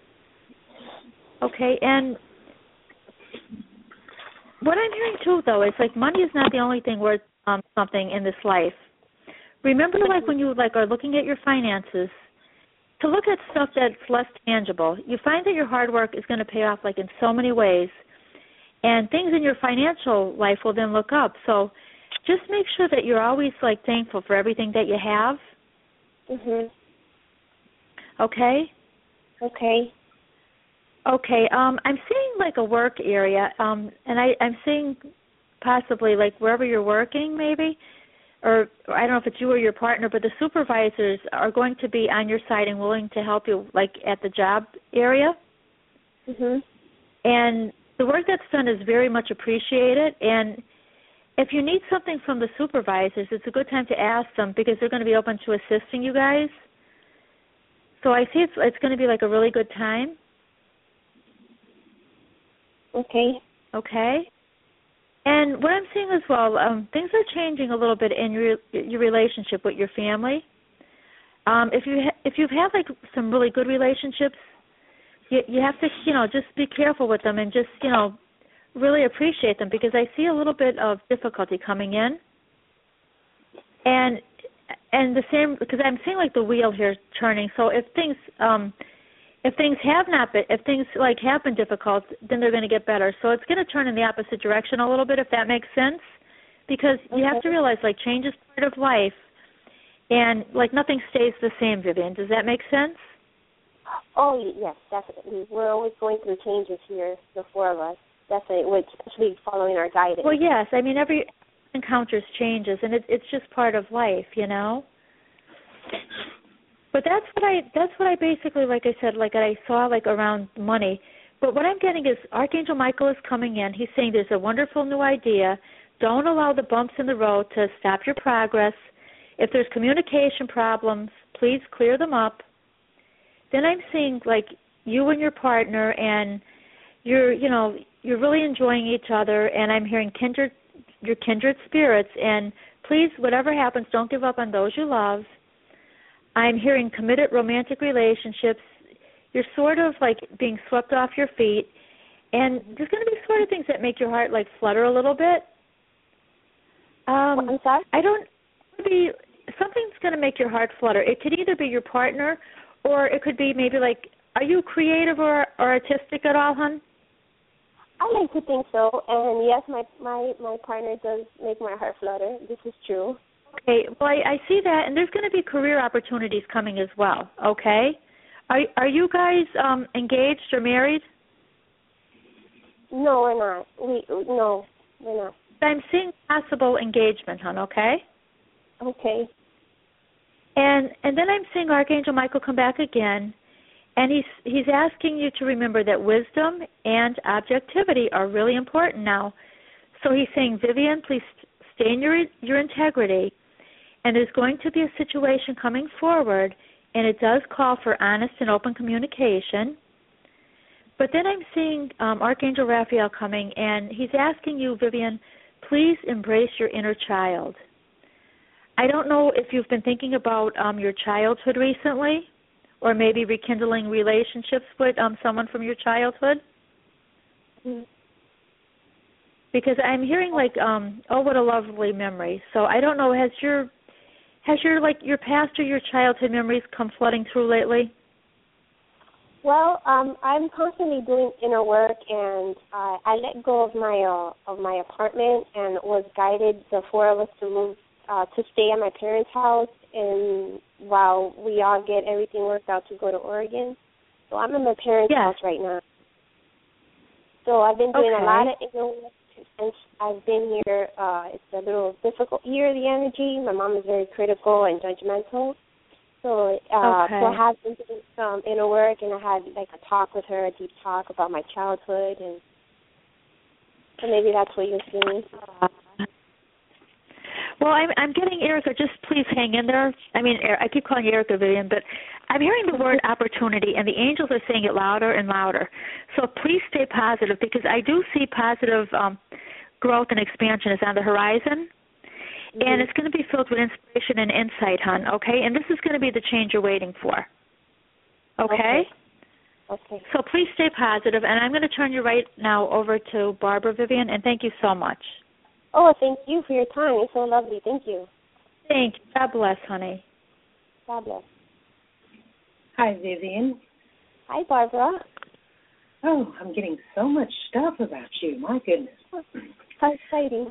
Okay, and what I'm hearing, too, though, is, like, money is not the only thing worth something in this life. Remember, like, when you, like, are looking at your finances, to look at stuff that's less tangible. You find that your hard work is going to pay off, like, in so many ways, and things in your financial life will then look up. So just make sure that you're always, like, thankful for everything that you have. Mhm. Okay? Okay. Okay, I'm seeing like a work area, and I'm seeing possibly like wherever you're working maybe, or I don't know if it's you or your partner, but the supervisors are going to be on your side and willing to help you like at the job area. Mhm. And the work that's done is very much appreciated, and if you need something from the supervisors, it's a good time to ask them because they're going to be open to assisting you guys. So I see it's going to be like a really good time. Okay. Okay. And what I'm seeing as well, things are changing a little bit in your relationship with your family. If you've had like some really good relationships, you have to just be careful with them and just really appreciate them, because I see a little bit of difficulty coming in. And the same, because I'm seeing like the wheel here turning. So if things have been difficult, then they're going to get better. So it's going to turn in the opposite direction a little bit, if that makes sense, because you have to realize like change is part of life, and like nothing stays the same. Vivian, does that make sense? Oh yes, definitely. We're always going through changes here, the four of us. Definitely, especially following our guidance. Well, yes. I mean, every encounters changes, and it's just part of life, But that's what I basically, like I said, like I saw like around money. But what I'm getting is Archangel Michael is coming in. He's saying there's a wonderful new idea Don't allow the bumps in the road to stop your progress. If there's communication problems, please clear them up. Then I'm seeing like you and your partner, and you're really enjoying each other, and I'm hearing your kindred spirits, and please, whatever happens, don't give up on those you love. I'm hearing committed romantic relationships. You're sort of like being swept off your feet, and there's going to be sort of things that make your heart like flutter a little bit. I'm sorry? Something's going to make your heart flutter. It could either be your partner, or it could be maybe like, are you creative or artistic at all, hon? I like to think so, and yes, my partner does make my heart flutter. This is true. Okay, well, I see that, and there's going to be career opportunities coming as well, okay? Are you guys engaged or married? No, we're not. No, we're not. I'm seeing possible engagement, hon, okay? Okay. And then I'm seeing Archangel Michael come back again, and he's asking you to remember that wisdom and objectivity are really important now. So he's saying, Vivian, please stay in your integrity, and there's going to be a situation coming forward, and it does call for honest and open communication. But then I'm seeing Archangel Raphael coming, and he's asking you, Vivian, please embrace your inner child. I don't know if you've been thinking about your childhood recently, or maybe rekindling relationships with someone from your childhood. Mm-hmm. Because I'm hearing like, oh, what a lovely memory. So I don't know, has your past or your childhood memories come flooding through lately? Well, I'm constantly doing inner work, and I let go of my apartment and was guided, the four of us, to move to stay at my parents' house, and while we all get everything worked out to go to Oregon. So I'm in my parents' house right now. So I've been doing a lot of inner work since I've been here. It's a little difficult year, the energy. My mom is very critical and judgmental. So I have been doing some inner work, and I had like a talk with her, a deep talk about my childhood, and so maybe that's what you're seeing. Well, I'm getting Erica. Just please hang in there. I mean, I keep calling you Erica, Vivian, but I'm hearing the word opportunity, and the angels are saying it louder and louder. So please stay positive, because I do see positive growth and expansion is on the horizon. Mm-hmm. And it's going to be filled with inspiration and insight, hon, okay? And this is going to be the change you're waiting for, okay? Okay. So please stay positive, and I'm going to turn you right now over to Barbara, Vivian, and thank you so much. Oh, thank you for your time. You're so lovely. Thank you. Thank you. God bless, honey. God bless. Hi, Vivian. Hi, Barbara. Oh, I'm getting so much stuff about you. My goodness. How exciting.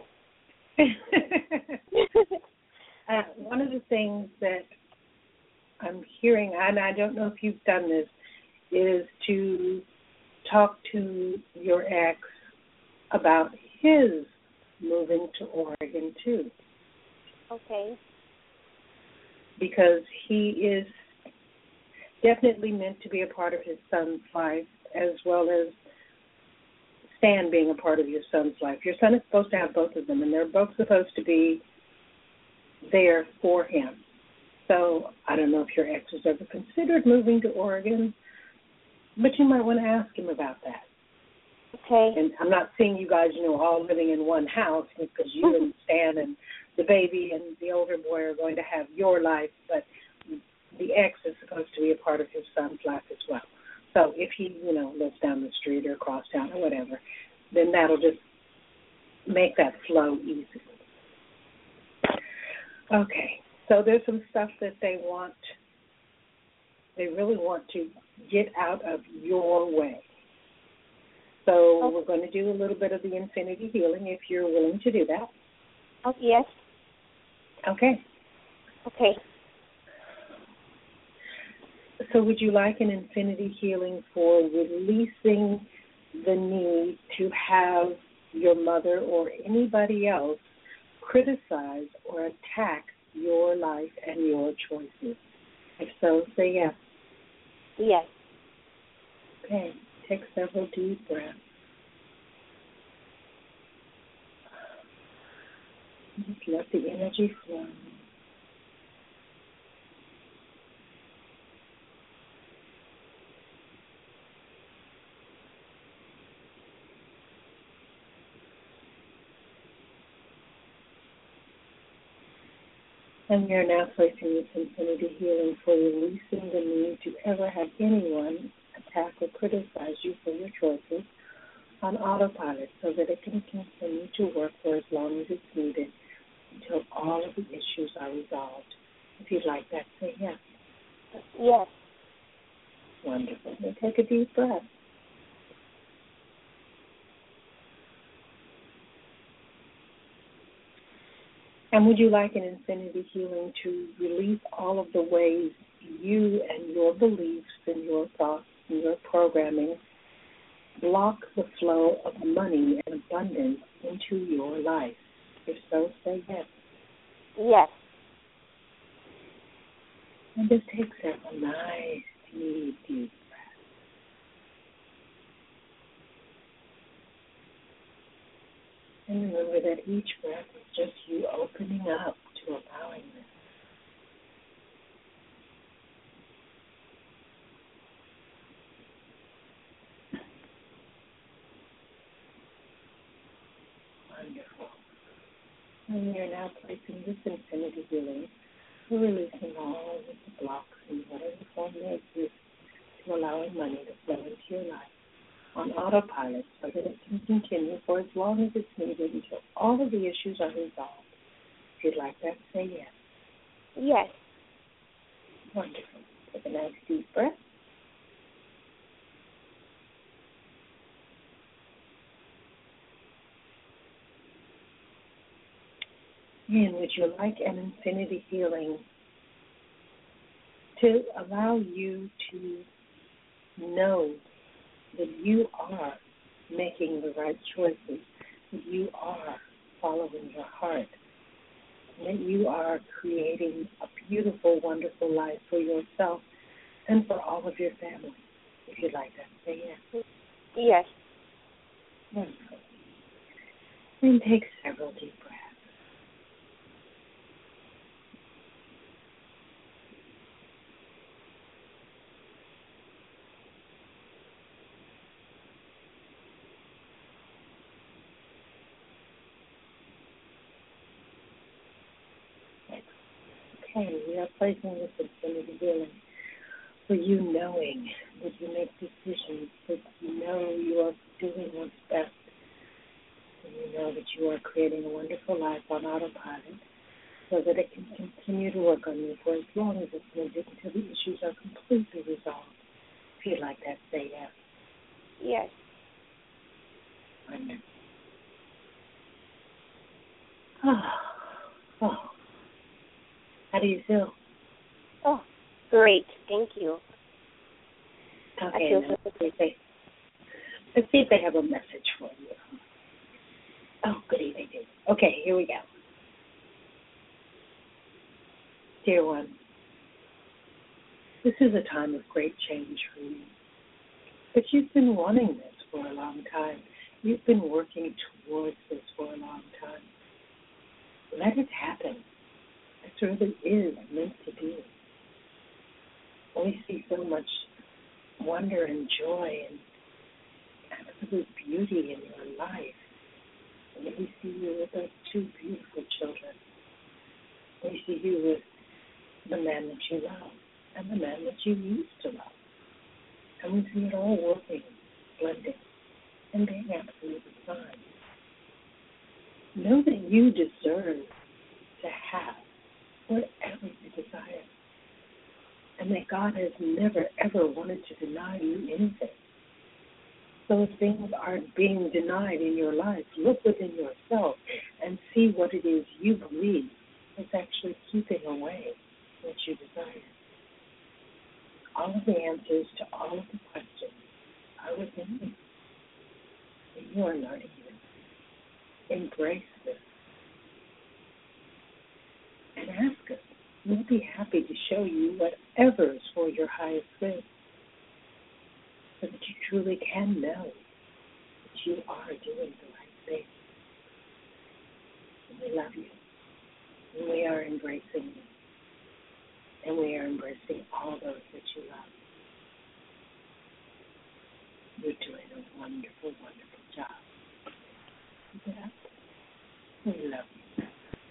One of the things that I'm hearing, and I don't know if you've done this, is to talk to your ex about his moving to Oregon, too. Okay. Because he is definitely meant to be a part of his son's life, as well as Stan being a part of your son's life. Your son is supposed to have both of them, and they're both supposed to be there for him. So I don't know if your ex has ever considered moving to Oregon, but you might want to ask him about that. Okay. And I'm not seeing you guys, all living in one house, because you and Stan and the baby and the older boy are going to have your life, but the ex is supposed to be a part of his son's life as well. So if he, lives down the street or across town or whatever, then that'll just make that flow easy. Okay. So there's some stuff that they really want to get out of your way. So we're going to do a little bit of the infinity healing if you're willing to do that. Oh, yes. Okay. Okay. So would you like an infinity healing for releasing the need to have your mother or anybody else criticize or attack your life and your choices? If so, say yes. Yes. Okay. Take several deep breaths. let the energy flow. And we are now placing this infinity healing for releasing the need to ever have anyone attack or criticize you for your choices on autopilot so that it can continue to work for as long as it's needed until all of the issues are resolved. If you'd like that, say yes. Yes. Wonderful. Now take a deep breath. And would you like an infinity healing to release all of the ways you and your beliefs and your thoughts and your programming block the flow of money and abundance into your life? If so, say yes. Yes. And just take several nice, deep breaths. And remember that each breath is just you opening up to allowing this. Wonderful. And you're now placing this infinity healing, releasing all of the blocks in whatever form they exist to allowing money to flow into your life on autopilot so that it can continue for as long as it's needed until all of the issues are resolved. If you'd like that, say yes. Yes. Wonderful. Take a nice deep breath. And would you like an infinity healing to allow you to know that you are making the right choices, that you are following your heart, and that you are creating a beautiful, wonderful life for yourself and for all of your family? If you'd like that, say yes. Yes. Wonderful. And take several deep breaths. Okay, we are placing this infinity healing for you knowing that you make decisions, that you know you are doing what's best, and you know that you are creating a wonderful life on autopilot so that it can continue to work on you for as long as it's needed until the issues are completely resolved. If you'd like that, say yes. Yes. Wonderful. Oh. How do you feel? Oh, great. Thank you. Okay, let's see if they have a message for you. Oh, goody, they do. Okay, here we go. Dear one, this is a time of great change for you. But you've been wanting this for a long time. You've been working towards this for a long time. Let it happen. It really is meant to be. We see so much wonder and joy and absolute beauty in your life. And we see you with those two beautiful children. We see you with the man that you love and the man that you used to love. And we see it all working, blending, and being absolutely fine. Know that you deserve to have whatever you desire. And that God has never, ever wanted to deny you anything. So if things aren't being denied in your life, look within yourself and see what it is you believe is actually keeping away what you desire. All of the answers to all of the questions are within you. And you are learning this. Embrace this. And ask us. We'll be happy to show you whatever is for your highest good, so that you truly can know that you are doing the right thing. And we love you. And we are embracing you. And we are embracing all those that you love. You're doing a wonderful, wonderful job. Yeah. We love you.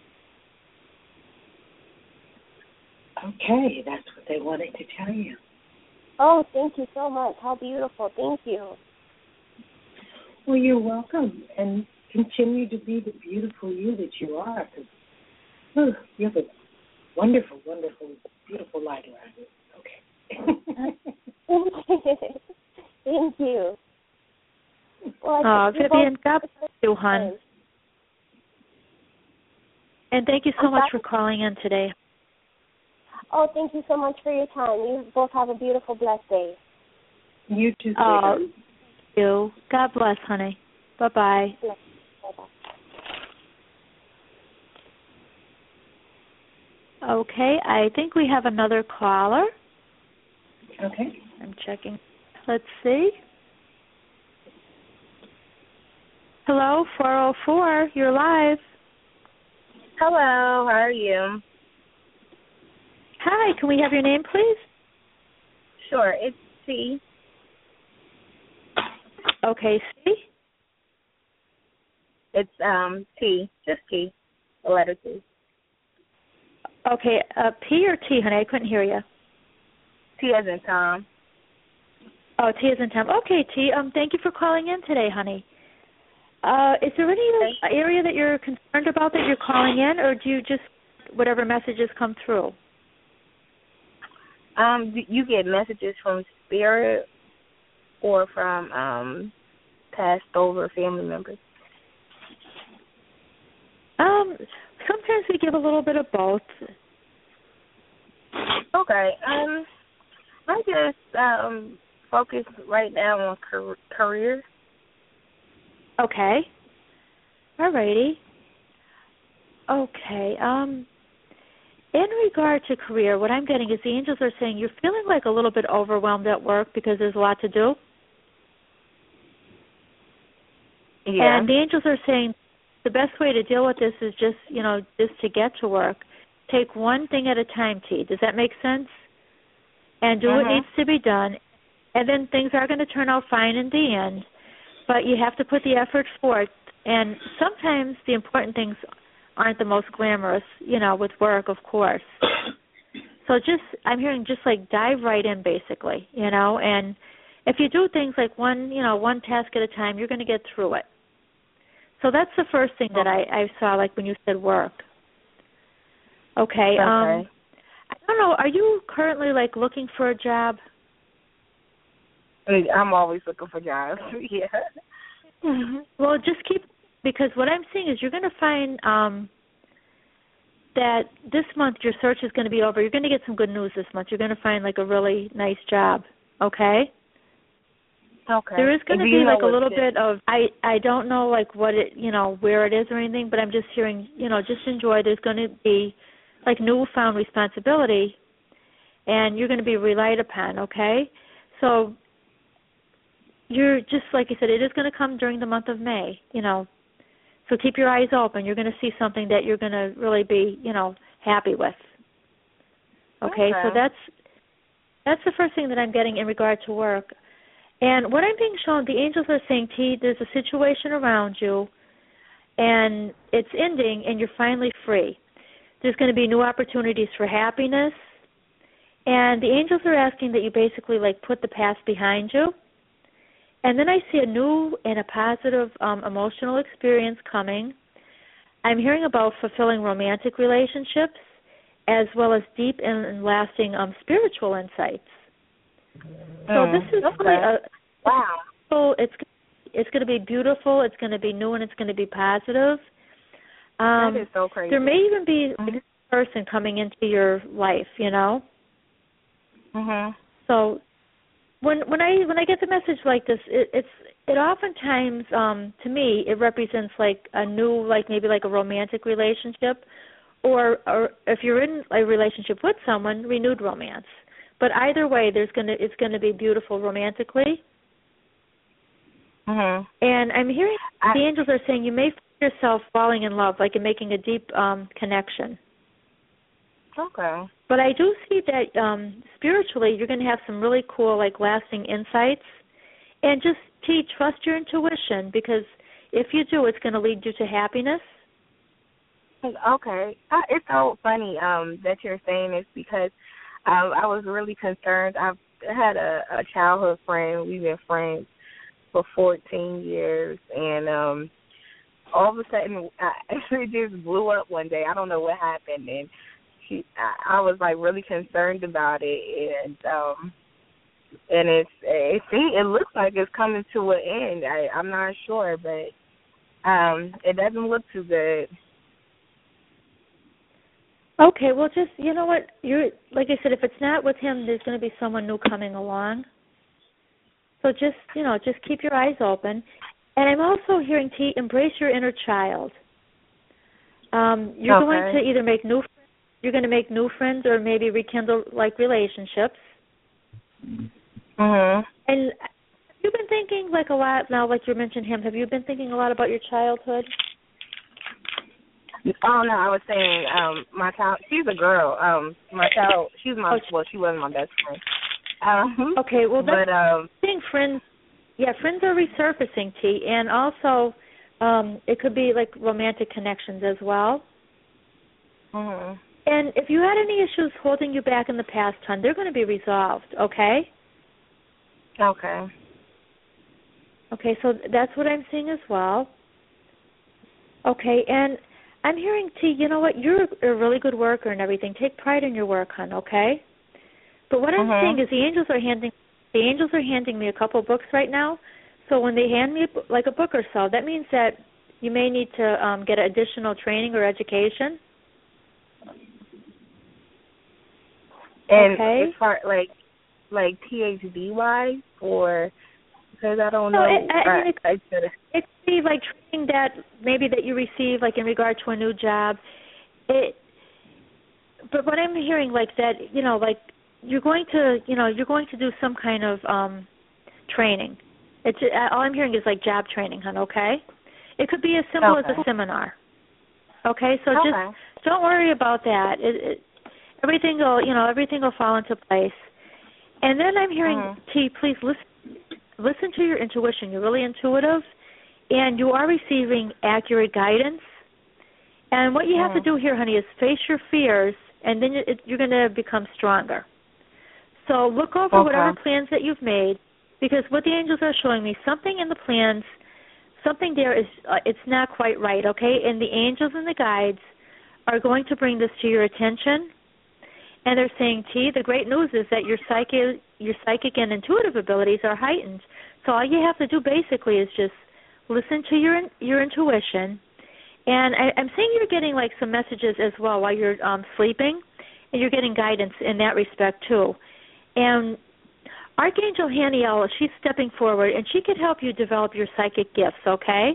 Okay, that's what they wanted to tell you. Oh, thank you so much. How beautiful. Thank you. Well, you're welcome. And continue to be the beautiful you that you are. Because you have a wonderful, wonderful, beautiful light around you. Okay. Thank you. Well, Vivian, God bless you, hon. And thank you so much for calling in today. Oh, thank you so much for your time. You both have a beautiful, blessed day. You too, sweetheart. Thank you. God bless, honey. Bye-bye. Bye-bye. Okay, I think we have another caller. Okay. I'm checking. Let's see. Hello, 404. You're live. Hello, how are you? Hi, can we have your name, please? Sure, it's T. Okay, C? It's T, just T, the letter T. Okay, P or T, honey? I couldn't hear you. T as in Tom. Oh, T as in Tom. Okay, T. Thank you for calling in today, honey. Is there any area that you're concerned about that you're calling in, or do you just whatever messages come through? You get messages from spirit or from passed over family members? Sometimes we give a little bit of both. Okay. I just focus right now on career. Okay. Alrighty. Okay. In regard to career, what I'm getting is the angels are saying you're feeling like a little bit overwhelmed at work because there's a lot to do. Yeah. And the angels are saying the best way to deal with this is just to get to work. Take one thing at a time, T. Does that make sense? And do what needs to be done. And then things are going to turn out fine in the end. But you have to put the effort forth. And sometimes the important things aren't the most glamorous, with work, of course. So I'm hearing just like dive right in, basically, and if you do things like one task at a time, you're going to get through it. So that's the first thing that I saw, like when you said work. Okay. I don't know. Are you currently like looking for a job? I'm always looking for jobs. Yeah. Well, just because what I'm seeing is you're going to find that this month your search is going to be over. You're going to get some good news this month. You're going to find like a really nice job. Okay. Okay. There is going to be like a little bit of I don't know like what it where it is or anything, but I'm just hearing just enjoy. There's going to be like newfound responsibility, and you're going to be relied upon. Okay, so you're just like I said, it is going to come during the month of May. So keep your eyes open. You're going to see something that you're going to really be happy with. Okay, so that's the first thing that I'm getting in regard to work. And what I'm being shown, the angels are saying, T, there's a situation around you, and it's ending, and you're finally free. There's going to be new opportunities for happiness, and the angels are asking that you basically, like, put the past behind you. And then I see a new and a positive emotional experience coming. I'm hearing about fulfilling romantic relationships as well as deep and lasting spiritual insights. So this is really wow. It's going to be beautiful. It's going to be new and it's going to be positive. That is so crazy. There may even be a person coming into your life. So when I get the message like this, it oftentimes to me it represents like a new maybe a romantic relationship, or if you're in a relationship with someone, renewed romance. But either way, it's going to be beautiful romantically. And I'm hearing the angels are saying you may find yourself falling in love, like in making a deep connection. Okay. But I do see that spiritually you're going to have some really cool, like, lasting insights. And just, T, trust your intuition, because if you do, it's going to lead you to happiness. Okay. It's so funny that you're saying this, because I was really concerned. I've had a childhood friend. We've been friends for 14 years, and all of a sudden, it just blew up one day. I don't know what happened, and I was like really concerned about it, and it looks like it's coming to an end. I'm not sure, but it doesn't look too good. Okay, well, just, you know what, you're, like I said, if it's not with him, there's going to be someone new coming along. So just, just keep your eyes open. And I'm also hearing, T, embrace your inner child. You're going to either make new friends, you're going to make new friends, or maybe rekindle, like, relationships. Mhm. And have you been thinking, like, a lot, now, like you mentioned him, have you been thinking a lot about your childhood? Oh, no, I was saying my child, she's a girl. My child, she's my, well, she wasn't my best friend. Okay, well, that's I think friends, friends are resurfacing, T, and also it could be, like, romantic connections as well. Mhm. And if you had any issues holding you back in the past, hon, they're going to be resolved, okay? Okay. Okay, so that's what I'm seeing as well. Okay, and I'm hearing, T, you know what, you're a really good worker and everything. Take pride in your work, hon, okay? But what I'm seeing is the angels are handing me a couple books right now. So when they hand me like a book or so, that means that you may need to get additional training or education. And okay. as far like PhD wise, or because I don't know. It could be like training that maybe that you receive like in regard to a new job. But what I'm hearing like that, like you're going to do some kind of training. All I'm hearing is like job training, hon. Okay. It could be as simple as a seminar. Okay, so just don't worry about that. Everything will fall into place. And then I'm hearing, T, please listen to your intuition. You're really intuitive, and you are receiving accurate guidance. And what you have to do here, honey, is face your fears, and then you're going to become stronger. So look over whatever plans that you've made, because what the angels are showing me, something in the plans, something there is it's not quite right, okay? And the angels and the guides are going to bring this to your attention. And they're saying, T, the great news is that your psychic and intuitive abilities are heightened. So all you have to do basically is just listen to your intuition. And I'm saying you're getting like some messages as well while you're sleeping, and you're getting guidance in that respect too. And Archangel Haniel, she's stepping forward, and she could help you develop your psychic gifts. Okay.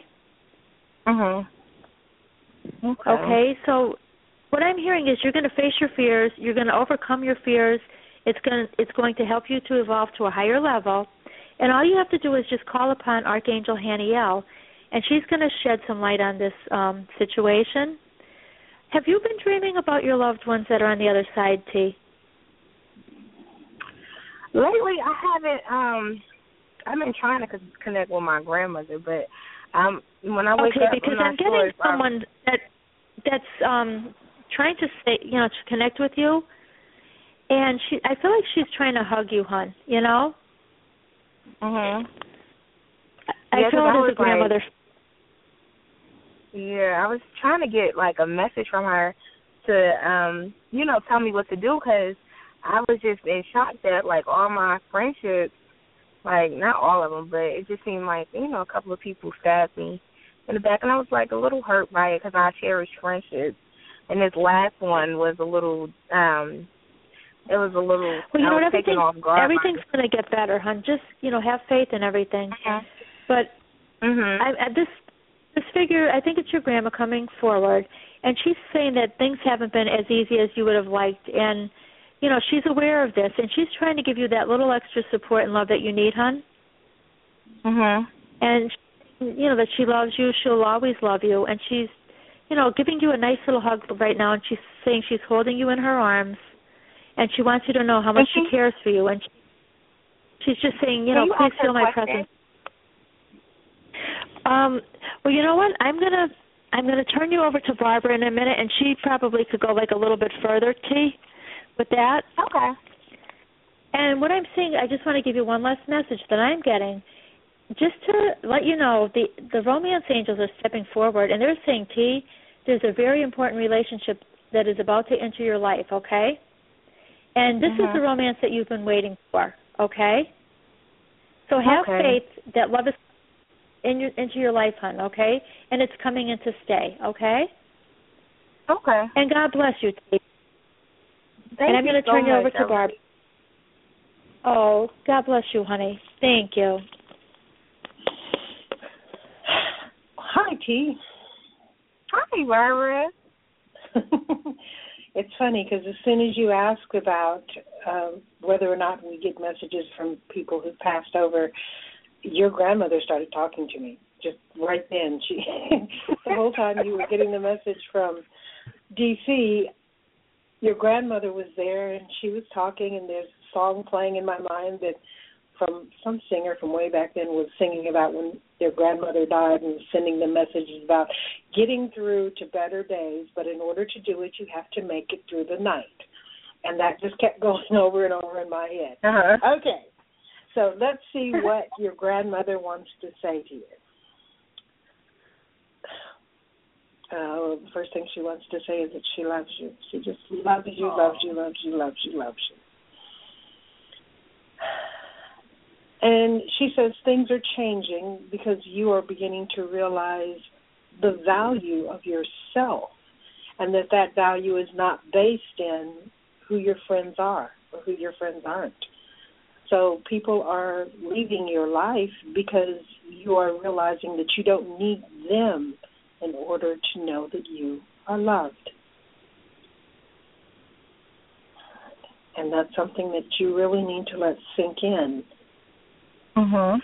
Okay. So what I'm hearing is you're going to face your fears. You're going to overcome your fears. It's going to help you to evolve to a higher level. And all you have to do is just call upon Archangel Haniel, and she's going to shed some light on this situation. Have you been dreaming about your loved ones that are on the other side, T? Lately, I haven't. I've been trying to connect with my grandmother, but when I wake up, because I'm getting someone that's trying to to connect with you, and I feel like she's trying to hug you, hon. I feel it as a grandmother. Yeah, I was trying to get like a message from her to, tell me what to do, because I was just in shock that like all my friendships, like not all of them, but it just seemed like a couple of people stabbed me in the back, and I was like a little hurt by it because I cherish friendships. And this last one was a little, it was a little, well, I was taken off guard. Everything's going to get better, hon. Just, have faith in everything. But this figure, I think it's your grandma coming forward, and she's saying that things haven't been as easy as you would have liked. And, she's aware of this, and she's trying to give you that little extra support and love that you need, hon. And, that she loves you. She'll always love you. And she's giving you a nice little hug right now, and she's saying she's holding you in her arms, and she wants you to know how much she cares for you, and she's just saying, please feel my presence. Well, you know what? I'm gonna turn you over to Barbara in a minute, and she probably could go like a little bit further, T, with that. Okay. And what I'm saying, I just want to give you one last message that I'm getting, just to let you know, the romance angels are stepping forward, and they're saying, T, there's a very important relationship that is about to enter your life, okay? And this is the romance that you've been waiting for, okay? So have faith that love is into your life, hon, okay? And it's coming in to stay, okay? Okay. And God bless you, T. And I'm going to turn you over to Barb. Oh, God bless you, honey. Thank you. Hi, T. Hi, Barbara. It's funny because as soon as you ask about whether or not we get messages from people who've passed over, your grandmother started talking to me just right then. She, the whole time you were getting the message from D.C., your grandmother was there and she was talking, and there's a song playing in my mind that from some singer from way back then was singing about when their grandmother died and sending them messages about getting through to better days, but in order to do it, you have to make it through the night. And that just kept going over and over in my head. Okay, so let's see what your grandmother wants to say to you. The first thing she wants to say is that she loves you. She just loves you, loves you, loves you, loves you, loves you. And she says things are changing because you are beginning to realize the value of yourself, and that value is not based in who your friends are or who your friends aren't. So people are leaving your life because you are realizing that you don't need them in order to know that you are loved. And that's something that you really need to let sink in. Mhm.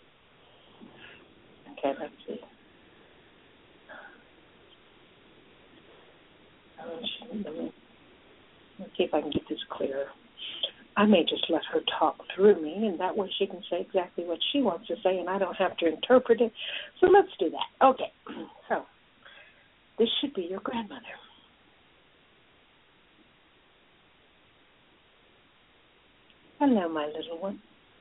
Okay, let's see. Let's see if I can get this clearer. I may just let her talk through me, and that way she can say exactly what she wants to say, and I don't have to interpret it. So let's do that. Okay, so this should be your grandmother. Hello, my little one.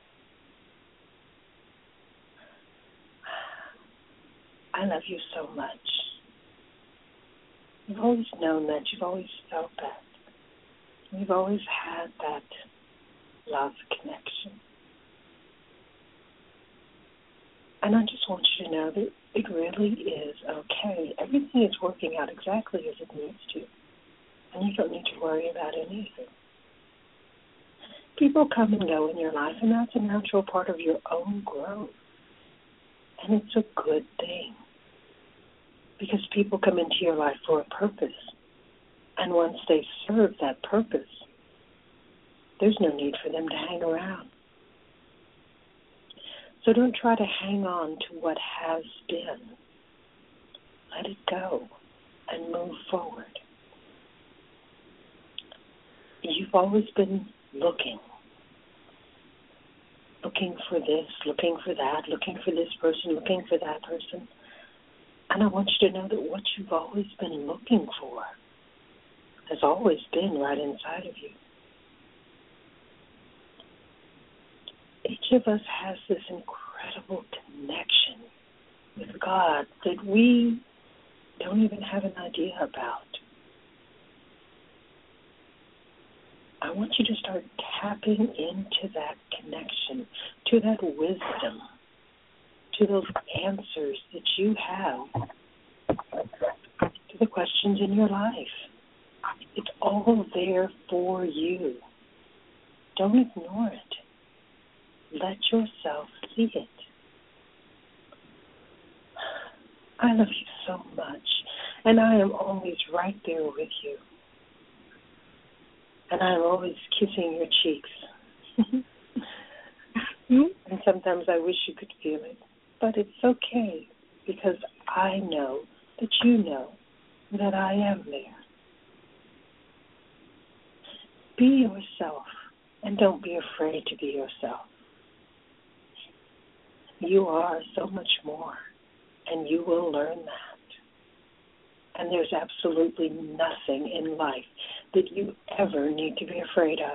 I love you so much. You've always known that. You've always felt that. You've always had that love connection. And I just want you to know that it really is okay. Everything is working out exactly as it needs to. And you don't need to worry about anything. People come and go in your life, and that's a natural part of your own growth. And it's a good thing. Because people come into your life for a purpose. And once they serve that purpose, there's no need for them to hang around. So don't try to hang on to what has been. Let it go and move forward. You've always been looking for this, looking for that, looking for this person, looking for that person. And I want you to know that what you've always been looking for has always been right inside of you. Each of us has this incredible connection with God that we don't even have an idea about. I want you to start tapping into that connection, to that wisdom, to those answers that you have to the questions in your life. It's all there for you. Don't ignore it. Let yourself see it. I love you so much, and I am always right there with you. And I am always kissing your cheeks. And sometimes I wish you could feel it. But it's okay, because I know that you know that I am there. Be yourself, and don't be afraid to be yourself. You are so much more, and you will learn that. And there's absolutely nothing in life that you ever need to be afraid of.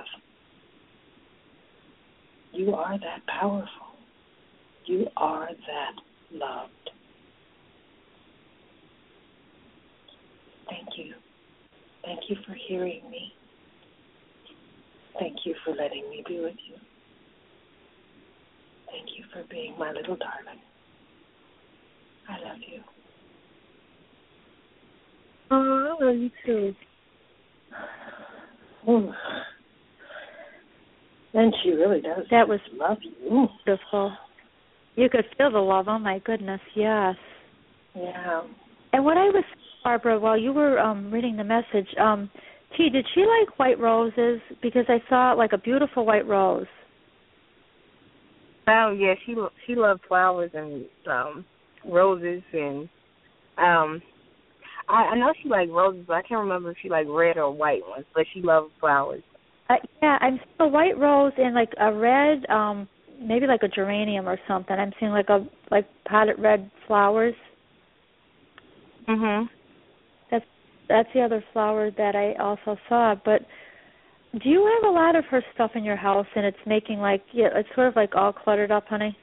You are that powerful. You are that loved. Thank you. Thank you for hearing me. Thank you for letting me be with you. Thank you for being my little darling. I love you. Oh, I love you too. Ooh. And she really does. That was love you. beautiful. You could feel the love. Oh my goodness, yes. Yeah. And what I was, Barbara, while you were reading the message, T, did she like white roses? Because I saw like a beautiful white rose. Oh yeah, she loved flowers and roses and I know she liked roses, but I can't remember if she liked red or white ones. But she loved flowers. Yeah, I'm seeing a white rose and like a red, maybe like a geranium or something. I'm seeing like potted red flowers. Mhm. That's the other flower that I also saw. But do you have a lot of her stuff in your house, and it's making it's sort of like all cluttered up, honey?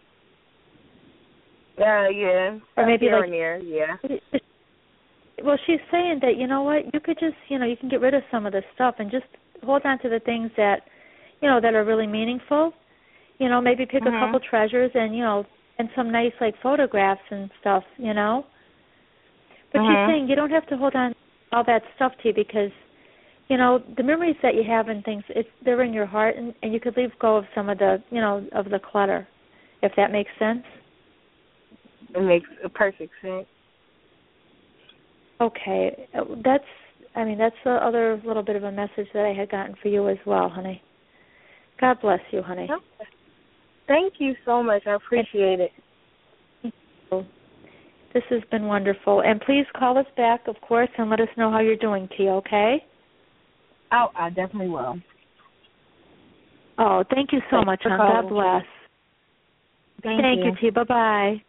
Yeah. Or maybe here like and there, yeah. Well, she's saying that, you know what, you could just, you can get rid of some of this stuff and just hold on to the things that, that are really meaningful. Maybe pick a couple treasures and, and some nice, photographs and stuff, But she's saying you don't have to hold on to all that stuff to you because, the memories that you have and things, they're in your heart, and you could leave go of some of the, of the clutter, if that makes sense. It makes perfect sense. Okay. That's the other little bit of a message that I had gotten for you as well, honey. God bless you, honey. Thank you so much. I appreciate it. Thank you. This has been wonderful. And please call us back, of course, and let us know how you're doing, T, okay? Oh, I definitely will. Oh, thank you so much, hon. God bless. Thank you, T. Bye-bye.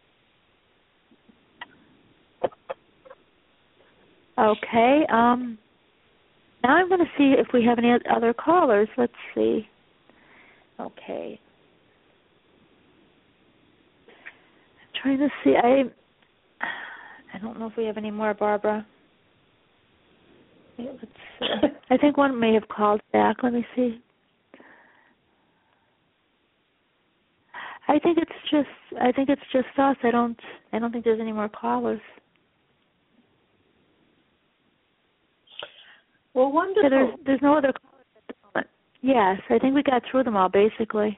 Okay. Now I'm going to see if we have any other callers. Let's see. Okay. I'm trying to see. I don't know if we have any more, Barbara. Let's see. I think one may have called back. Let me see. I think it's just us. I don't think there's any more callers. Well, wonderful. Yeah, there's no other callers at the moment. Yes, I think we got through them all, basically.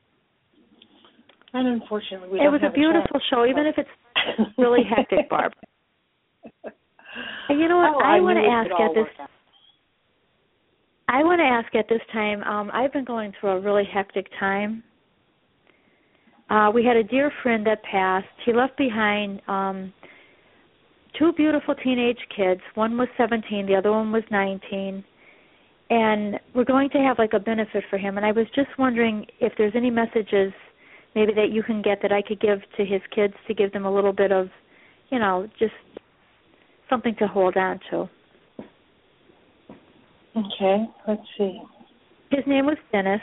And unfortunately, it was a beautiful show, even if it's really hectic, Barb. And you know what? I want to ask at this. I want to ask at this time. I've been going through a really hectic time. We had a dear friend that passed. He left behind two beautiful teenage kids. One was 17, the other one was 19. And we're going to have a benefit for him. And I was just wondering if there's any messages maybe that you can get that I could give to his kids to give them a little bit of, just something to hold on to. Okay, let's see. His name was Dennis.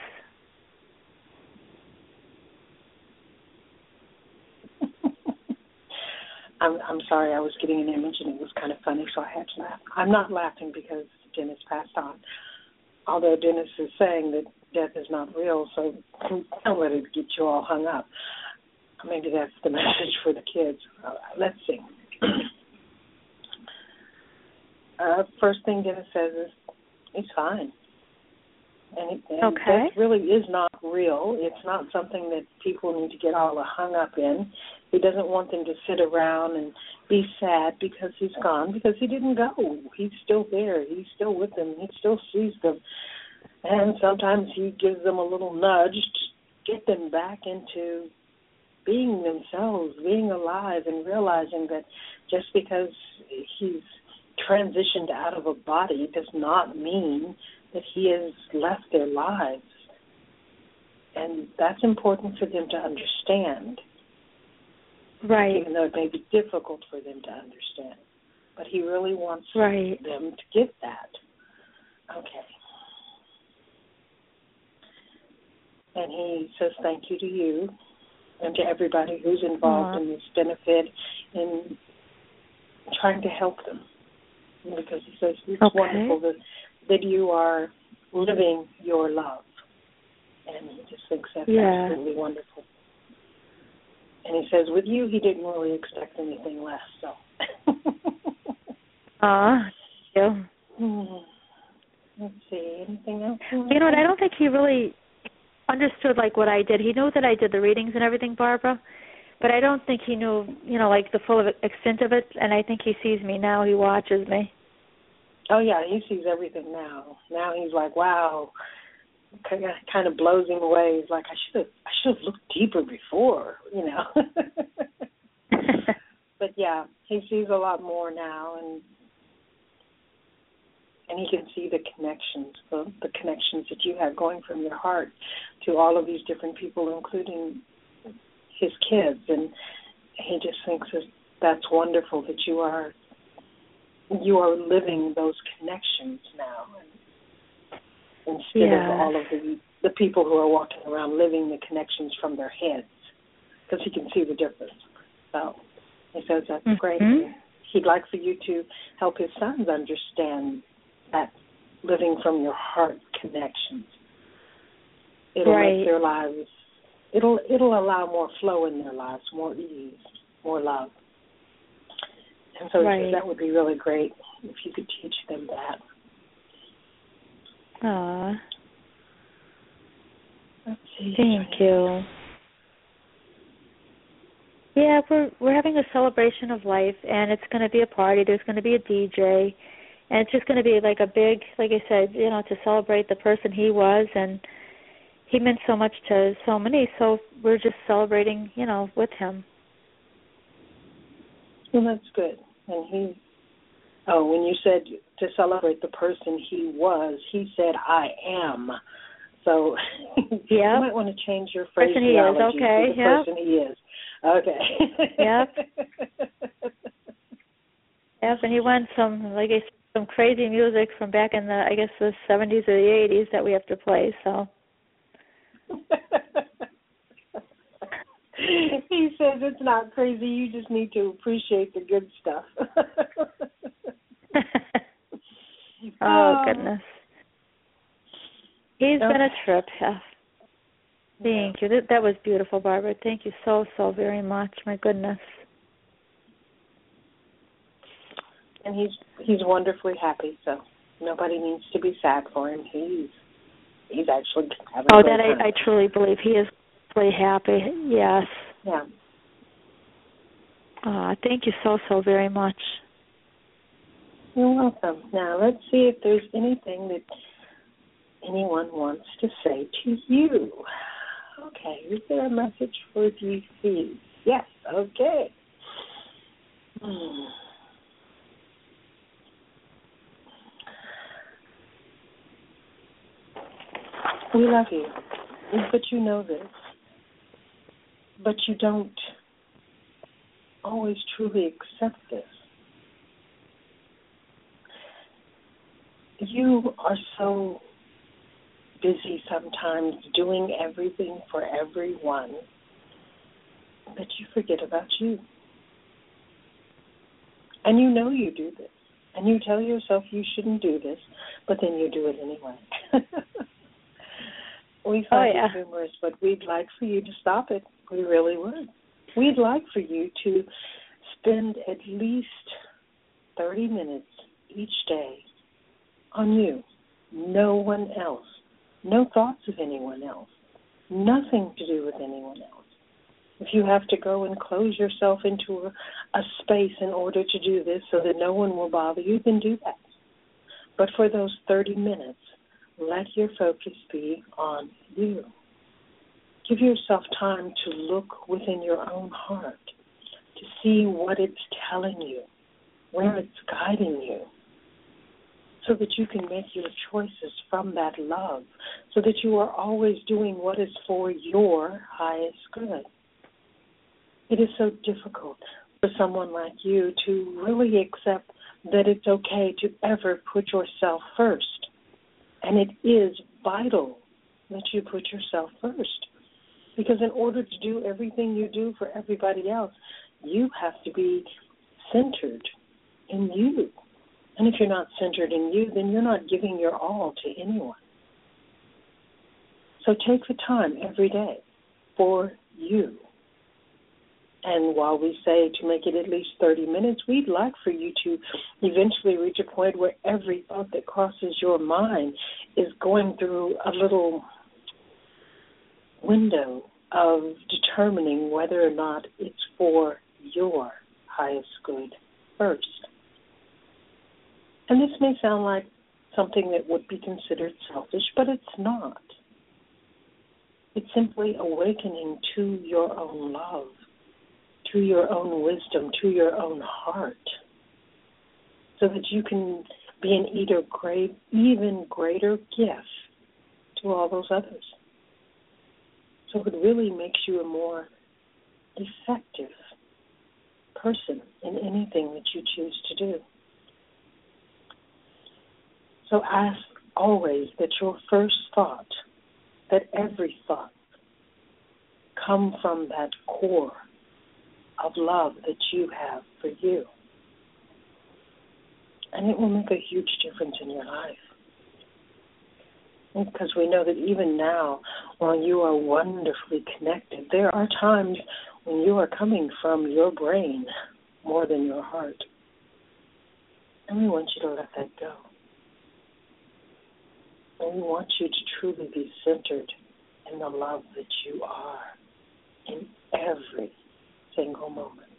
I'm sorry, I was getting an image and it was kind of funny, so I had to laugh. I'm not laughing because Dennis passed on, although Dennis is saying that death is not real, so don't let it get you all hung up. Maybe that's the message for the kids. Let's see. First thing Dennis says is, he's fine. And death really is not real. It's not something that people need to get all hung up in. He doesn't want them to sit around and be sad because he's gone, because he didn't go. He's still there. He's still with them. He still sees them. And sometimes he gives them a little nudge to get them back into being themselves, being alive, and realizing that just because he's transitioned out of a body does not mean that he has left their lives. And that's important for them to understand. Right. Even though it may be difficult for them to understand. But he really wants right. them to get that. Okay. And he says thank you to you and to everybody who's involved in this benefit in trying to help them. Because he says it's wonderful that you are living your love. And he just thinks that's absolutely wonderful. And he says with you, he didn't really expect anything less. So. Yeah. Let's see, anything else? You know what, I don't think he really understood, like, what I did. He knew that I did the readings and everything, Barbara, but I don't think he knew, you know, like, the full extent of it, and I think he sees me now. He watches me. Oh, yeah, he sees everything now. Now he's like, wow, kind of blows him away. He's like, I should have looked deeper before, you know. But, yeah, he sees a lot more now, and he can see the connections, the connections that you have going from your heart to all of these different people, including his kids. And he just thinks that's wonderful that you are living those connections now, instead of all of the people who are walking around living the connections from their heads, because he can see the difference. So he says that's great. And he'd like for you to help his sons understand that living from your heart connections. It'll make their lives, it'll allow more flow in their lives, more ease, more love. And so he says that would be really great if you could teach them that. Aw. Let's see. Thank you. Yeah, we're having a celebration of life, and it's going to be a party. There's going to be a DJ. And it's just going to be like a big, like I said, you know, to celebrate the person he was, and he meant so much to so many, so we're just celebrating, you know, with him. Well, that's good. And when you said to celebrate the person he was, he said, I am. So you might want to change your phraseology to the person he is. Okay. Yep. Yep, and he went some crazy music from back in the 70s or the 80s that we have to play, so. He says it's not crazy, you just need to appreciate the good stuff. Oh, goodness. He's been a trip. Thank you. That was beautiful, Barbara. Thank you so, so very much. My goodness. And he's wonderfully happy, so nobody needs to be sad for him. He's actually having a great time. I truly believe he is really happy. Yes. Yeah. Thank you so, so very much. You're welcome. Now, let's see if there's anything that anyone wants to say to you. Okay, is there a message for DC? Yes, okay. We love you, but you know this. But you don't always truly accept this. You are so busy sometimes doing everything for everyone that you forget about you. And you know you do this. And you tell yourself you shouldn't do this, but then you do it anyway. We find it humorous, but we'd like for you to stop it. We really would. We'd like for you to spend at least 30 minutes each day on you. No one else. No thoughts of anyone else. Nothing to do with anyone else. If you have to go and close yourself into a space in order to do this so that no one will bother you, then do that. But for those 30 minutes, let your focus be on you. Give yourself time to look within your own heart, to see what it's telling you, where it's guiding you, so that you can make your choices from that love, so that you are always doing what is for your highest good. It is so difficult for someone like you to really accept that it's okay to ever put yourself first. And it is vital that you put yourself first. Because in order to do everything you do for everybody else, you have to be centered in you. And if you're not centered in you, then you're not giving your all to anyone. So take the time every day for you. And while we say to make it at least 30 minutes, we'd like for you to eventually reach a point where every thought that crosses your mind is going through a little window of determining whether or not it's for your highest good first. And this may sound like something that would be considered selfish, but it's not. It's simply awakening to your own love, to your own wisdom, to your own heart, so that you can be an even greater gift to all those others. So it really makes you a more effective person in anything that you choose to do. So ask always that your first thought, that every thought, come from that core of love that you have for you. And it will make a huge difference in your life. Because we know that even now, while you are wonderfully connected, there are times when you are coming from your brain more than your heart. And we want you to let that go. And we want you to truly be centered in the love that you are in every single moment.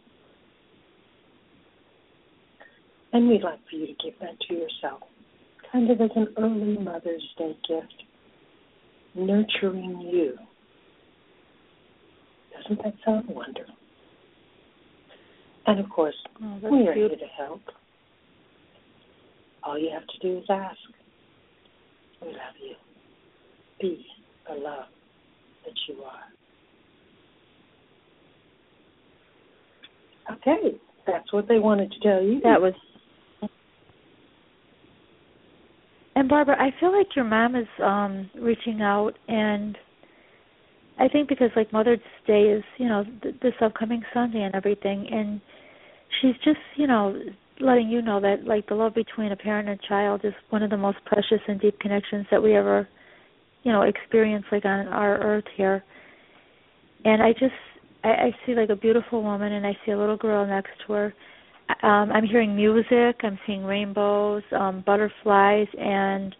And we'd like for you to give that to yourself, kind of as an early Mother's Day gift, nurturing you. Doesn't that sound wonderful? And of course, we are here to help. All you have to do is ask. We love you. Be the love that you are. Okay, that's what they wanted to tell you. That was. And Barbara, I feel like your mom is reaching out, and I think because like Mother's Day is, this upcoming Sunday and everything, and she's just, letting you know that like the love between a parent and a child is one of the most precious and deep connections that we ever, experience like on our earth here. And I see like a beautiful woman, and I see a little girl next to her. I'm hearing music. I'm seeing rainbows, butterflies, and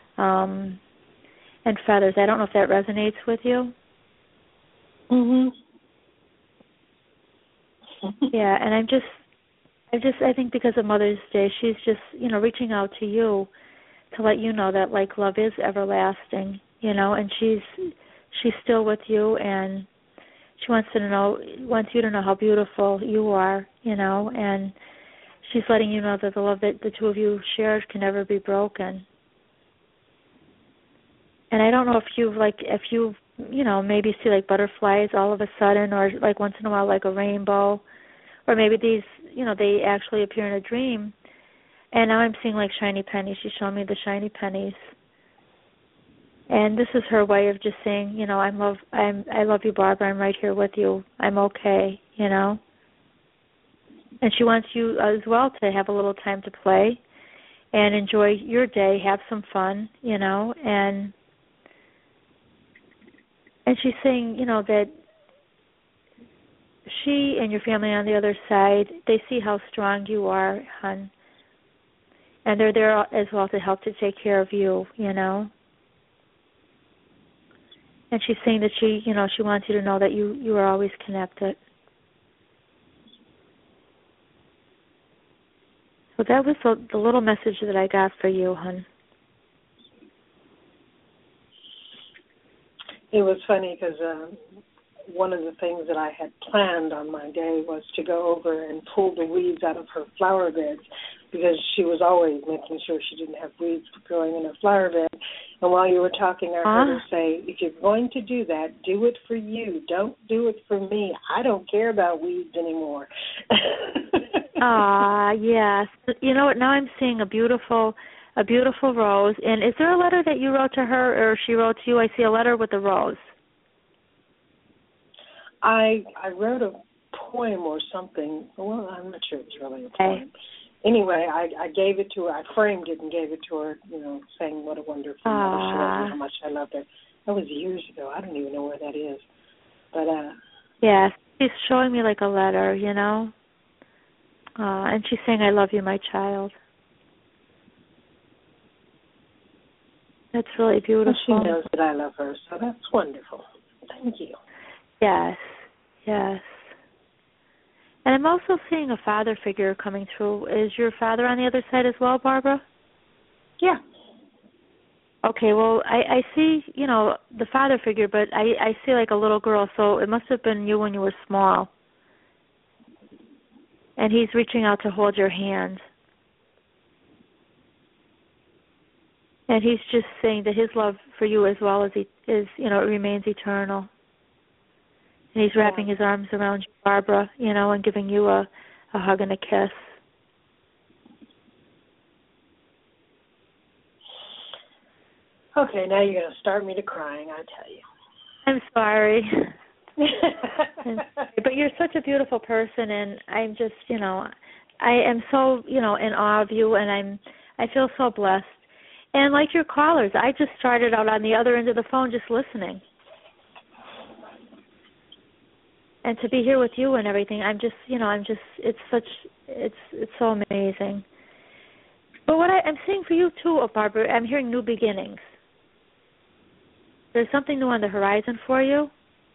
feathers. I don't know if that resonates with you. Mhm. Yeah, and I think because of Mother's Day, she's just, reaching out to you to let you know that like love is everlasting, and she's still with you, and she wants you to know how beautiful you are, and she's letting you know that the love that the two of you shared can never be broken. And I don't know if you maybe see like butterflies all of a sudden, or like once in a while like a rainbow, or maybe these, they actually appear in a dream. And now I'm seeing like shiny pennies. She's showing me the shiny pennies. And this is her way of just saying, I love you, Barbara. I'm right here with you. I'm okay, And she wants you as well to have a little time to play and enjoy your day, have some fun, and she's saying, that she and your family on the other side, they see how strong you are, hon. And they're there as well to help to take care of you, And she's saying that she wants you to know that you are always connected. So that was the little message that I got for you, hon. It was funny because one of the things that I had planned on my day was to go over and pull the weeds out of her flower beds, because she was always making sure she didn't have weeds growing in her flower bed. And while you were talking, I heard her say, if you're going to do that, do it for you. Don't do it for me. I don't care about weeds anymore. Yes. You know what? Now I'm seeing a beautiful rose. And is there a letter that you wrote to her or she wrote to you? I see a letter with a rose. I wrote a poem or something. Well, I'm not sure it was really a poem. Anyway, I gave it to her. I framed it and gave it to her, saying what a wonderful mother she was and how much I loved her. That was years ago. I don't even know where that is. But yes, she's showing me like a letter, and she's saying, I love you, my child. That's really beautiful. Well, she knows that I love her, so that's wonderful. Thank you. Yes. And I'm also seeing a father figure coming through. Is your father on the other side as well, Barbara? Yeah. Okay, well, I see, the father figure, but I see like a little girl, so it must have been you when you were small. And he's reaching out to hold your hand. And he's just saying that his love for you as well it remains eternal. And he's wrapping his arms around you, Barbara, and giving you a hug and a kiss. Okay, now you're going to start me to crying, I tell you. I'm sorry. But you're such a beautiful person, and I'm just, I am so, in awe of you, and I feel so blessed. And like your callers, I just started out on the other end of the phone just listening. And to be here with you and everything, it's so amazing. But what I'm seeing for you too, Barbara, I'm hearing new beginnings. There's something new on the horizon for you.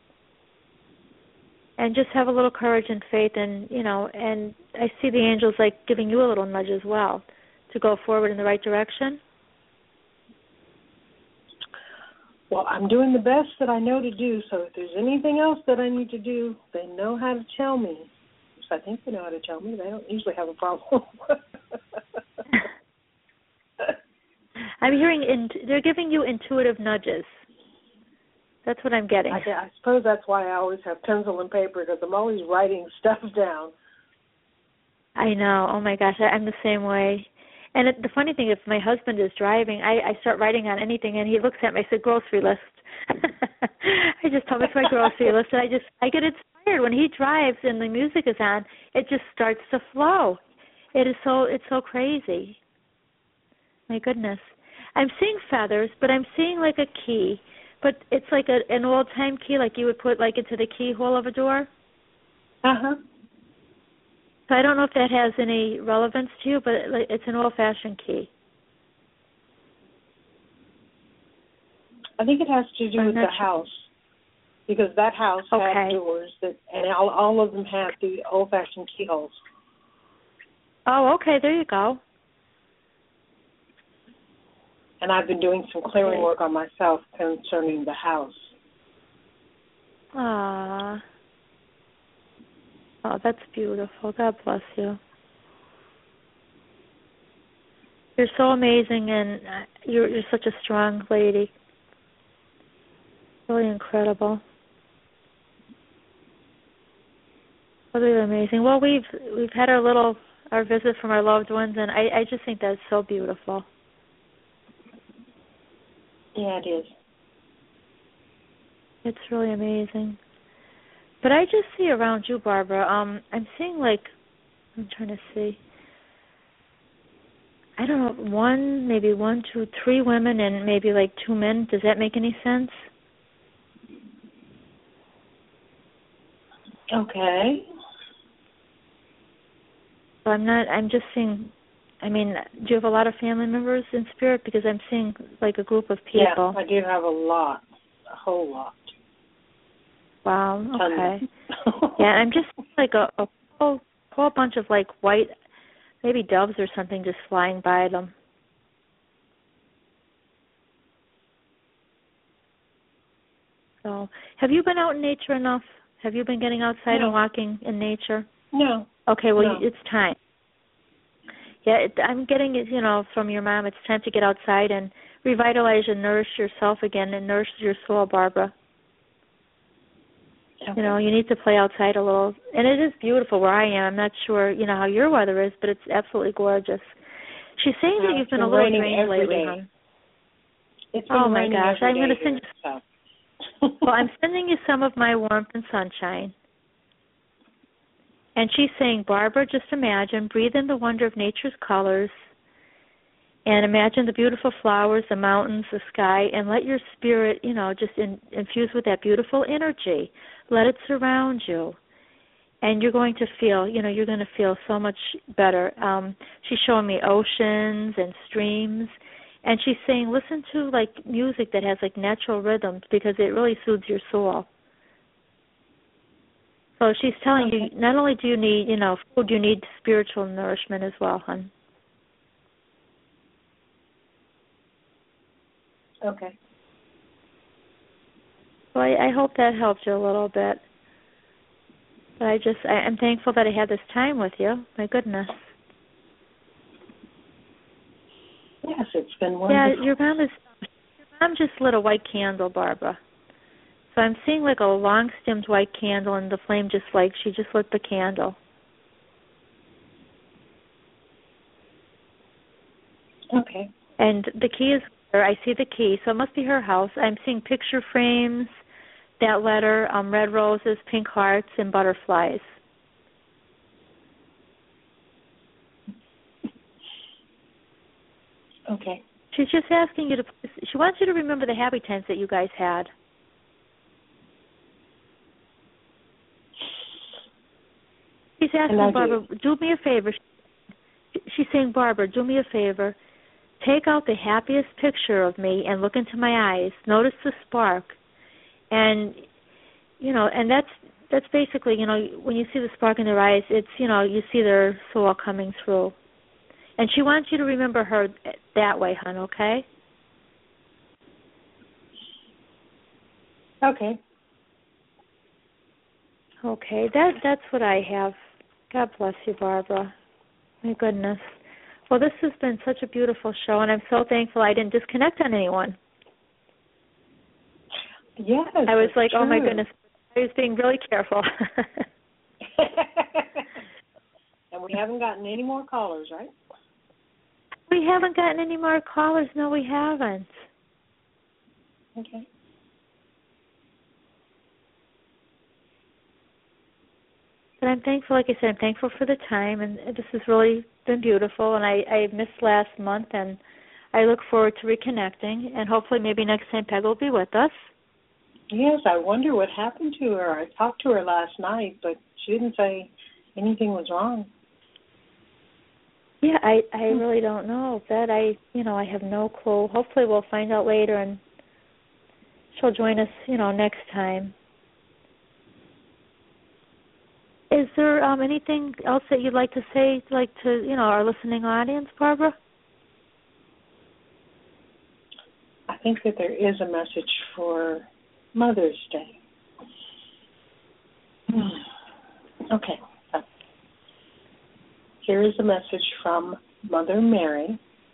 And just have a little courage and faith, and I see the angels like giving you a little nudge as well to go forward in the right direction. Well, I'm doing the best that I know to do, so if there's anything else that I need to do, they know how to tell me. So I think they know how to tell me. They don't usually have a problem. I'm hearing they're giving you intuitive nudges. That's what I'm getting. I suppose that's why I always have pencil and paper, because I'm always writing stuff down. I know. Oh, my gosh. I'm the same way. And the funny thing, if my husband is driving, I start writing on anything, and he looks at me. I said, grocery list. I just tell him it's my grocery list, and I get inspired when he drives and the music is on. It just starts to flow. It's so crazy. My goodness. I'm seeing feathers, but I'm seeing like a key, but it's like an old-time key, like you would put like into the keyhole of a door. Uh-huh. So I don't know if that has any relevance to you, but it's an old-fashioned key. I think it has to do with the house, because that house had doors and all of them have the old-fashioned keyholes. Oh, okay. There you go. And I've been doing some clearing work on myself concerning the house. Ah. Oh, that's beautiful. God bless you. You're so amazing, and you're such a strong lady. Really incredible. Really amazing. Well, we've had our visit from our loved ones, and I just think that's so beautiful. Yeah, it is. It's really amazing. But I just see around you, Barbara, I'm seeing I'm trying to see, I don't know, maybe 1, 2, 3 women and maybe 2 men. Does that make any sense? Okay. So I'm just seeing, do you have a lot of family members in spirit? Because I'm seeing a group of people. Yeah, I do have a whole lot. Wow, okay. Yeah, I'm just a whole bunch of white, maybe doves or something just flying by them. So So, have you been out in nature enough? Have you been getting outside and walking in nature? No. Okay, well, No. it's time. Yeah, I'm getting it, from your mom. It's time to get outside and revitalize and nourish yourself again and nourish your soul, Barbara. Okay. You need to play outside a little. And it is beautiful where I am. I'm not sure, how your weather is, but it's absolutely gorgeous. She's saying that you've been a little drained lately, hon. It's been raining my gosh, I'm going to send you. Well, I'm sending you some of my warmth and sunshine. And she's saying, Barbara, just imagine, breathe in the wonder of nature's colors, and imagine the beautiful flowers, the mountains, the sky, and let your spirit, just infuse with that beautiful energy. Let it surround you. And you're going to feel, you're going to feel so much better. She's showing me oceans and streams. And she's saying, listen to, music that has, natural rhythms because it really soothes your soul. So she's telling you, not only do you need, food, you need spiritual nourishment as well, hon. Okay. Well, I hope that helped you a little bit. But I'm thankful that I had this time with you. My goodness. Yes, it's been wonderful. Yeah, your mom just lit a white candle, Barbara. So I'm seeing a long-stemmed white candle, and the flame she just lit the candle. Okay. And the key is her. I see the key, so it must be her house. I'm seeing picture frames, that letter, red roses, pink hearts, and butterflies. Okay. She's just asking you she wants you to remember the happy times that you guys had. She's asking, Barbara, do me a favor. She's saying, Barbara, do me a favor. Take out the happiest picture of me and look into my eyes. Notice the spark. And, and that's basically, when you see the spark in their eyes, it's, you see their soul coming through. And she wants you to remember her that way, hon, okay? Okay. Okay, that's what I have. God bless you, Barbara. My goodness. Well, this has been such a beautiful show, and I'm so thankful I didn't disconnect on anyone. Yes, I was like, true. Oh, my goodness. I was being really careful. And we haven't gotten any more callers, right? We haven't gotten any more callers. No, we haven't. Okay. But I'm thankful, like I said, I'm thankful for the time, and this has really been beautiful, and I missed last month, and I look forward to reconnecting, and hopefully maybe next time Peg will be with us. Yes, I wonder what happened to her. I talked to her last night, but she didn't say anything was wrong. Yeah, I really don't know. That I have no clue. Hopefully we'll find out later, and she'll join us, next time. Is there anything else that you'd like to say, to our listening audience, Barbara? I think that there is a message for Mother's Day. Okay. Here is a message from Mother Mary.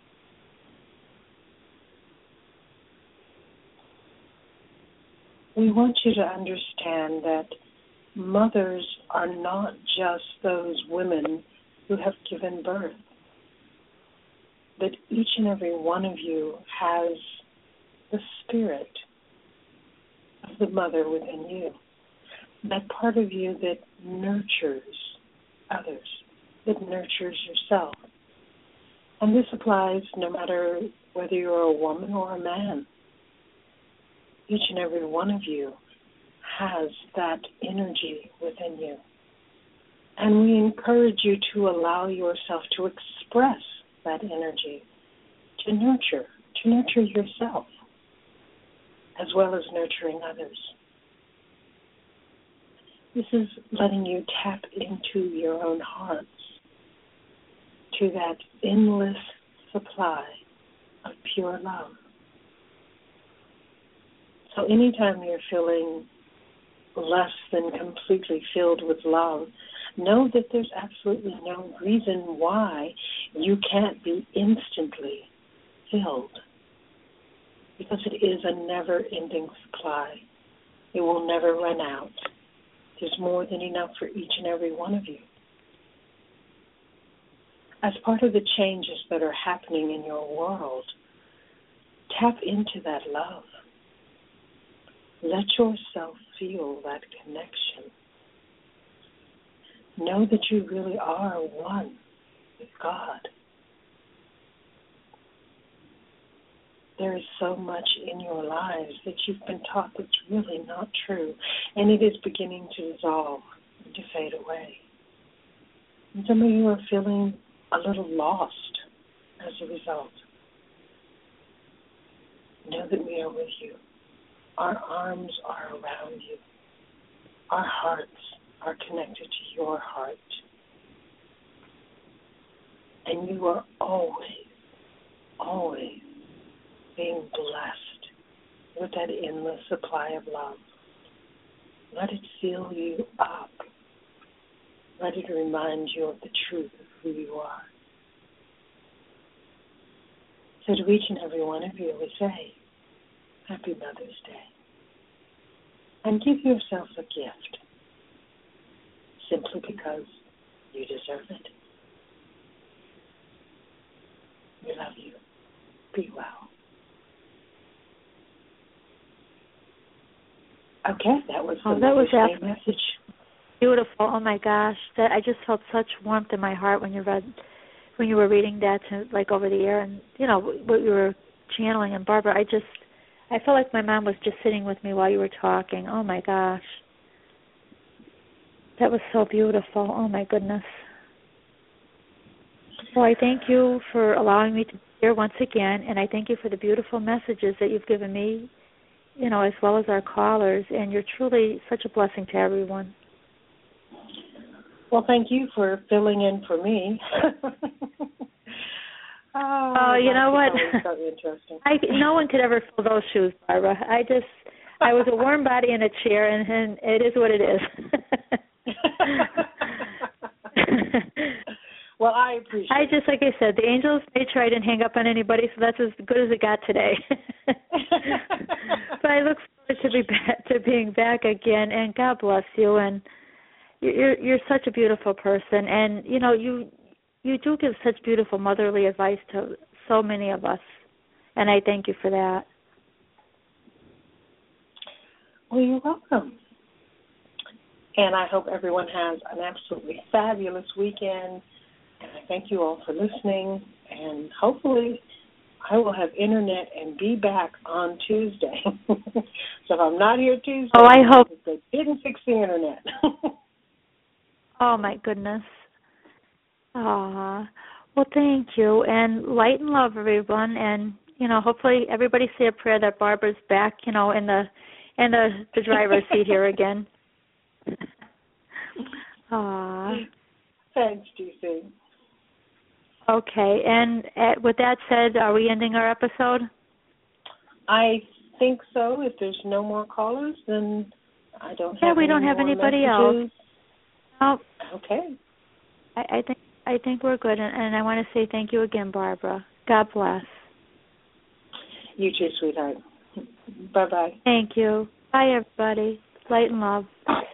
We want you to understand that mothers are not just those women who have given birth. That each and every one of you has the spirit of the mother within you. That part of you that nurtures others, that nurtures yourself. And this applies no matter whether you're a woman or a man. Each and every one of you has that energy within you. And we encourage you to allow yourself to express that energy, to nurture yourself, as well as nurturing others. This is letting you tap into your own hearts, to that endless supply of pure love. So anytime you're feeling less than completely filled with love, know that there's absolutely no reason why you can't be instantly filled, because it is a never-ending supply. It will never run out. There's more than enough for each and every one of you. As part of the changes that are happening in your world, tap into that love. Let yourself feel that connection. Know that you really are one with God. There is so much in your lives that you've been taught that's really not true, and it is beginning to dissolve and to fade away. And some of you are feeling a little lost as a result. Know that we are with you. Our arms are around you. Our hearts are connected to your heart. And you are always, always being blessed with that endless supply of love. Let it fill you up. Let it remind you of the truth of who you are. So to each and every one of you, we say, Happy Mother's Day. And give yourself a gift, simply because you deserve it. We love you. Be well. Okay, that was the Mother's Day message. Beautiful. Oh my gosh, that I just felt such warmth in my heart when you were reading that over the air, and what you were channeling. And Barbara, I felt like my mom was just sitting with me while you were talking. Oh my gosh, that was so beautiful. Oh my goodness. Well, I thank you for allowing me to be here once again, and I thank you for the beautiful messages that you've given me, as well as our callers, and you're truly such a blessing to everyone. Well, thank you for filling in for me. You know what? So interesting. No one could ever fill those shoes, Barbara. I was a warm body in a chair, and it is what it is. Well, I appreciate it. Like I said, the angels made sure I didn't hang up on anybody, so that's as good as it got today. But I look forward to being back again, and God bless you. And you're such a beautiful person, and you do give such beautiful motherly advice to so many of us, and I thank you for that. Well, you're welcome. And I hope everyone has an absolutely fabulous weekend. And I thank you all for listening. And hopefully I will have internet and be back on Tuesday. So if I'm not here Tuesday, I hope they didn't fix the internet. Oh, my goodness. Well, thank you. And light and love, everyone. And, hopefully everybody say a prayer that Barbara's back, in the driver's seat here again. Thanks, DC. Okay. And with that said, are we ending our episode? I think so. If there's no more callers, then I don't have Yeah, we don't have anybody else. Oh. Okay. I think we're good, and I want to say thank you again, Barbara. God bless. You too, sweetheart. Bye-bye. Thank you. Bye, everybody. Light and love.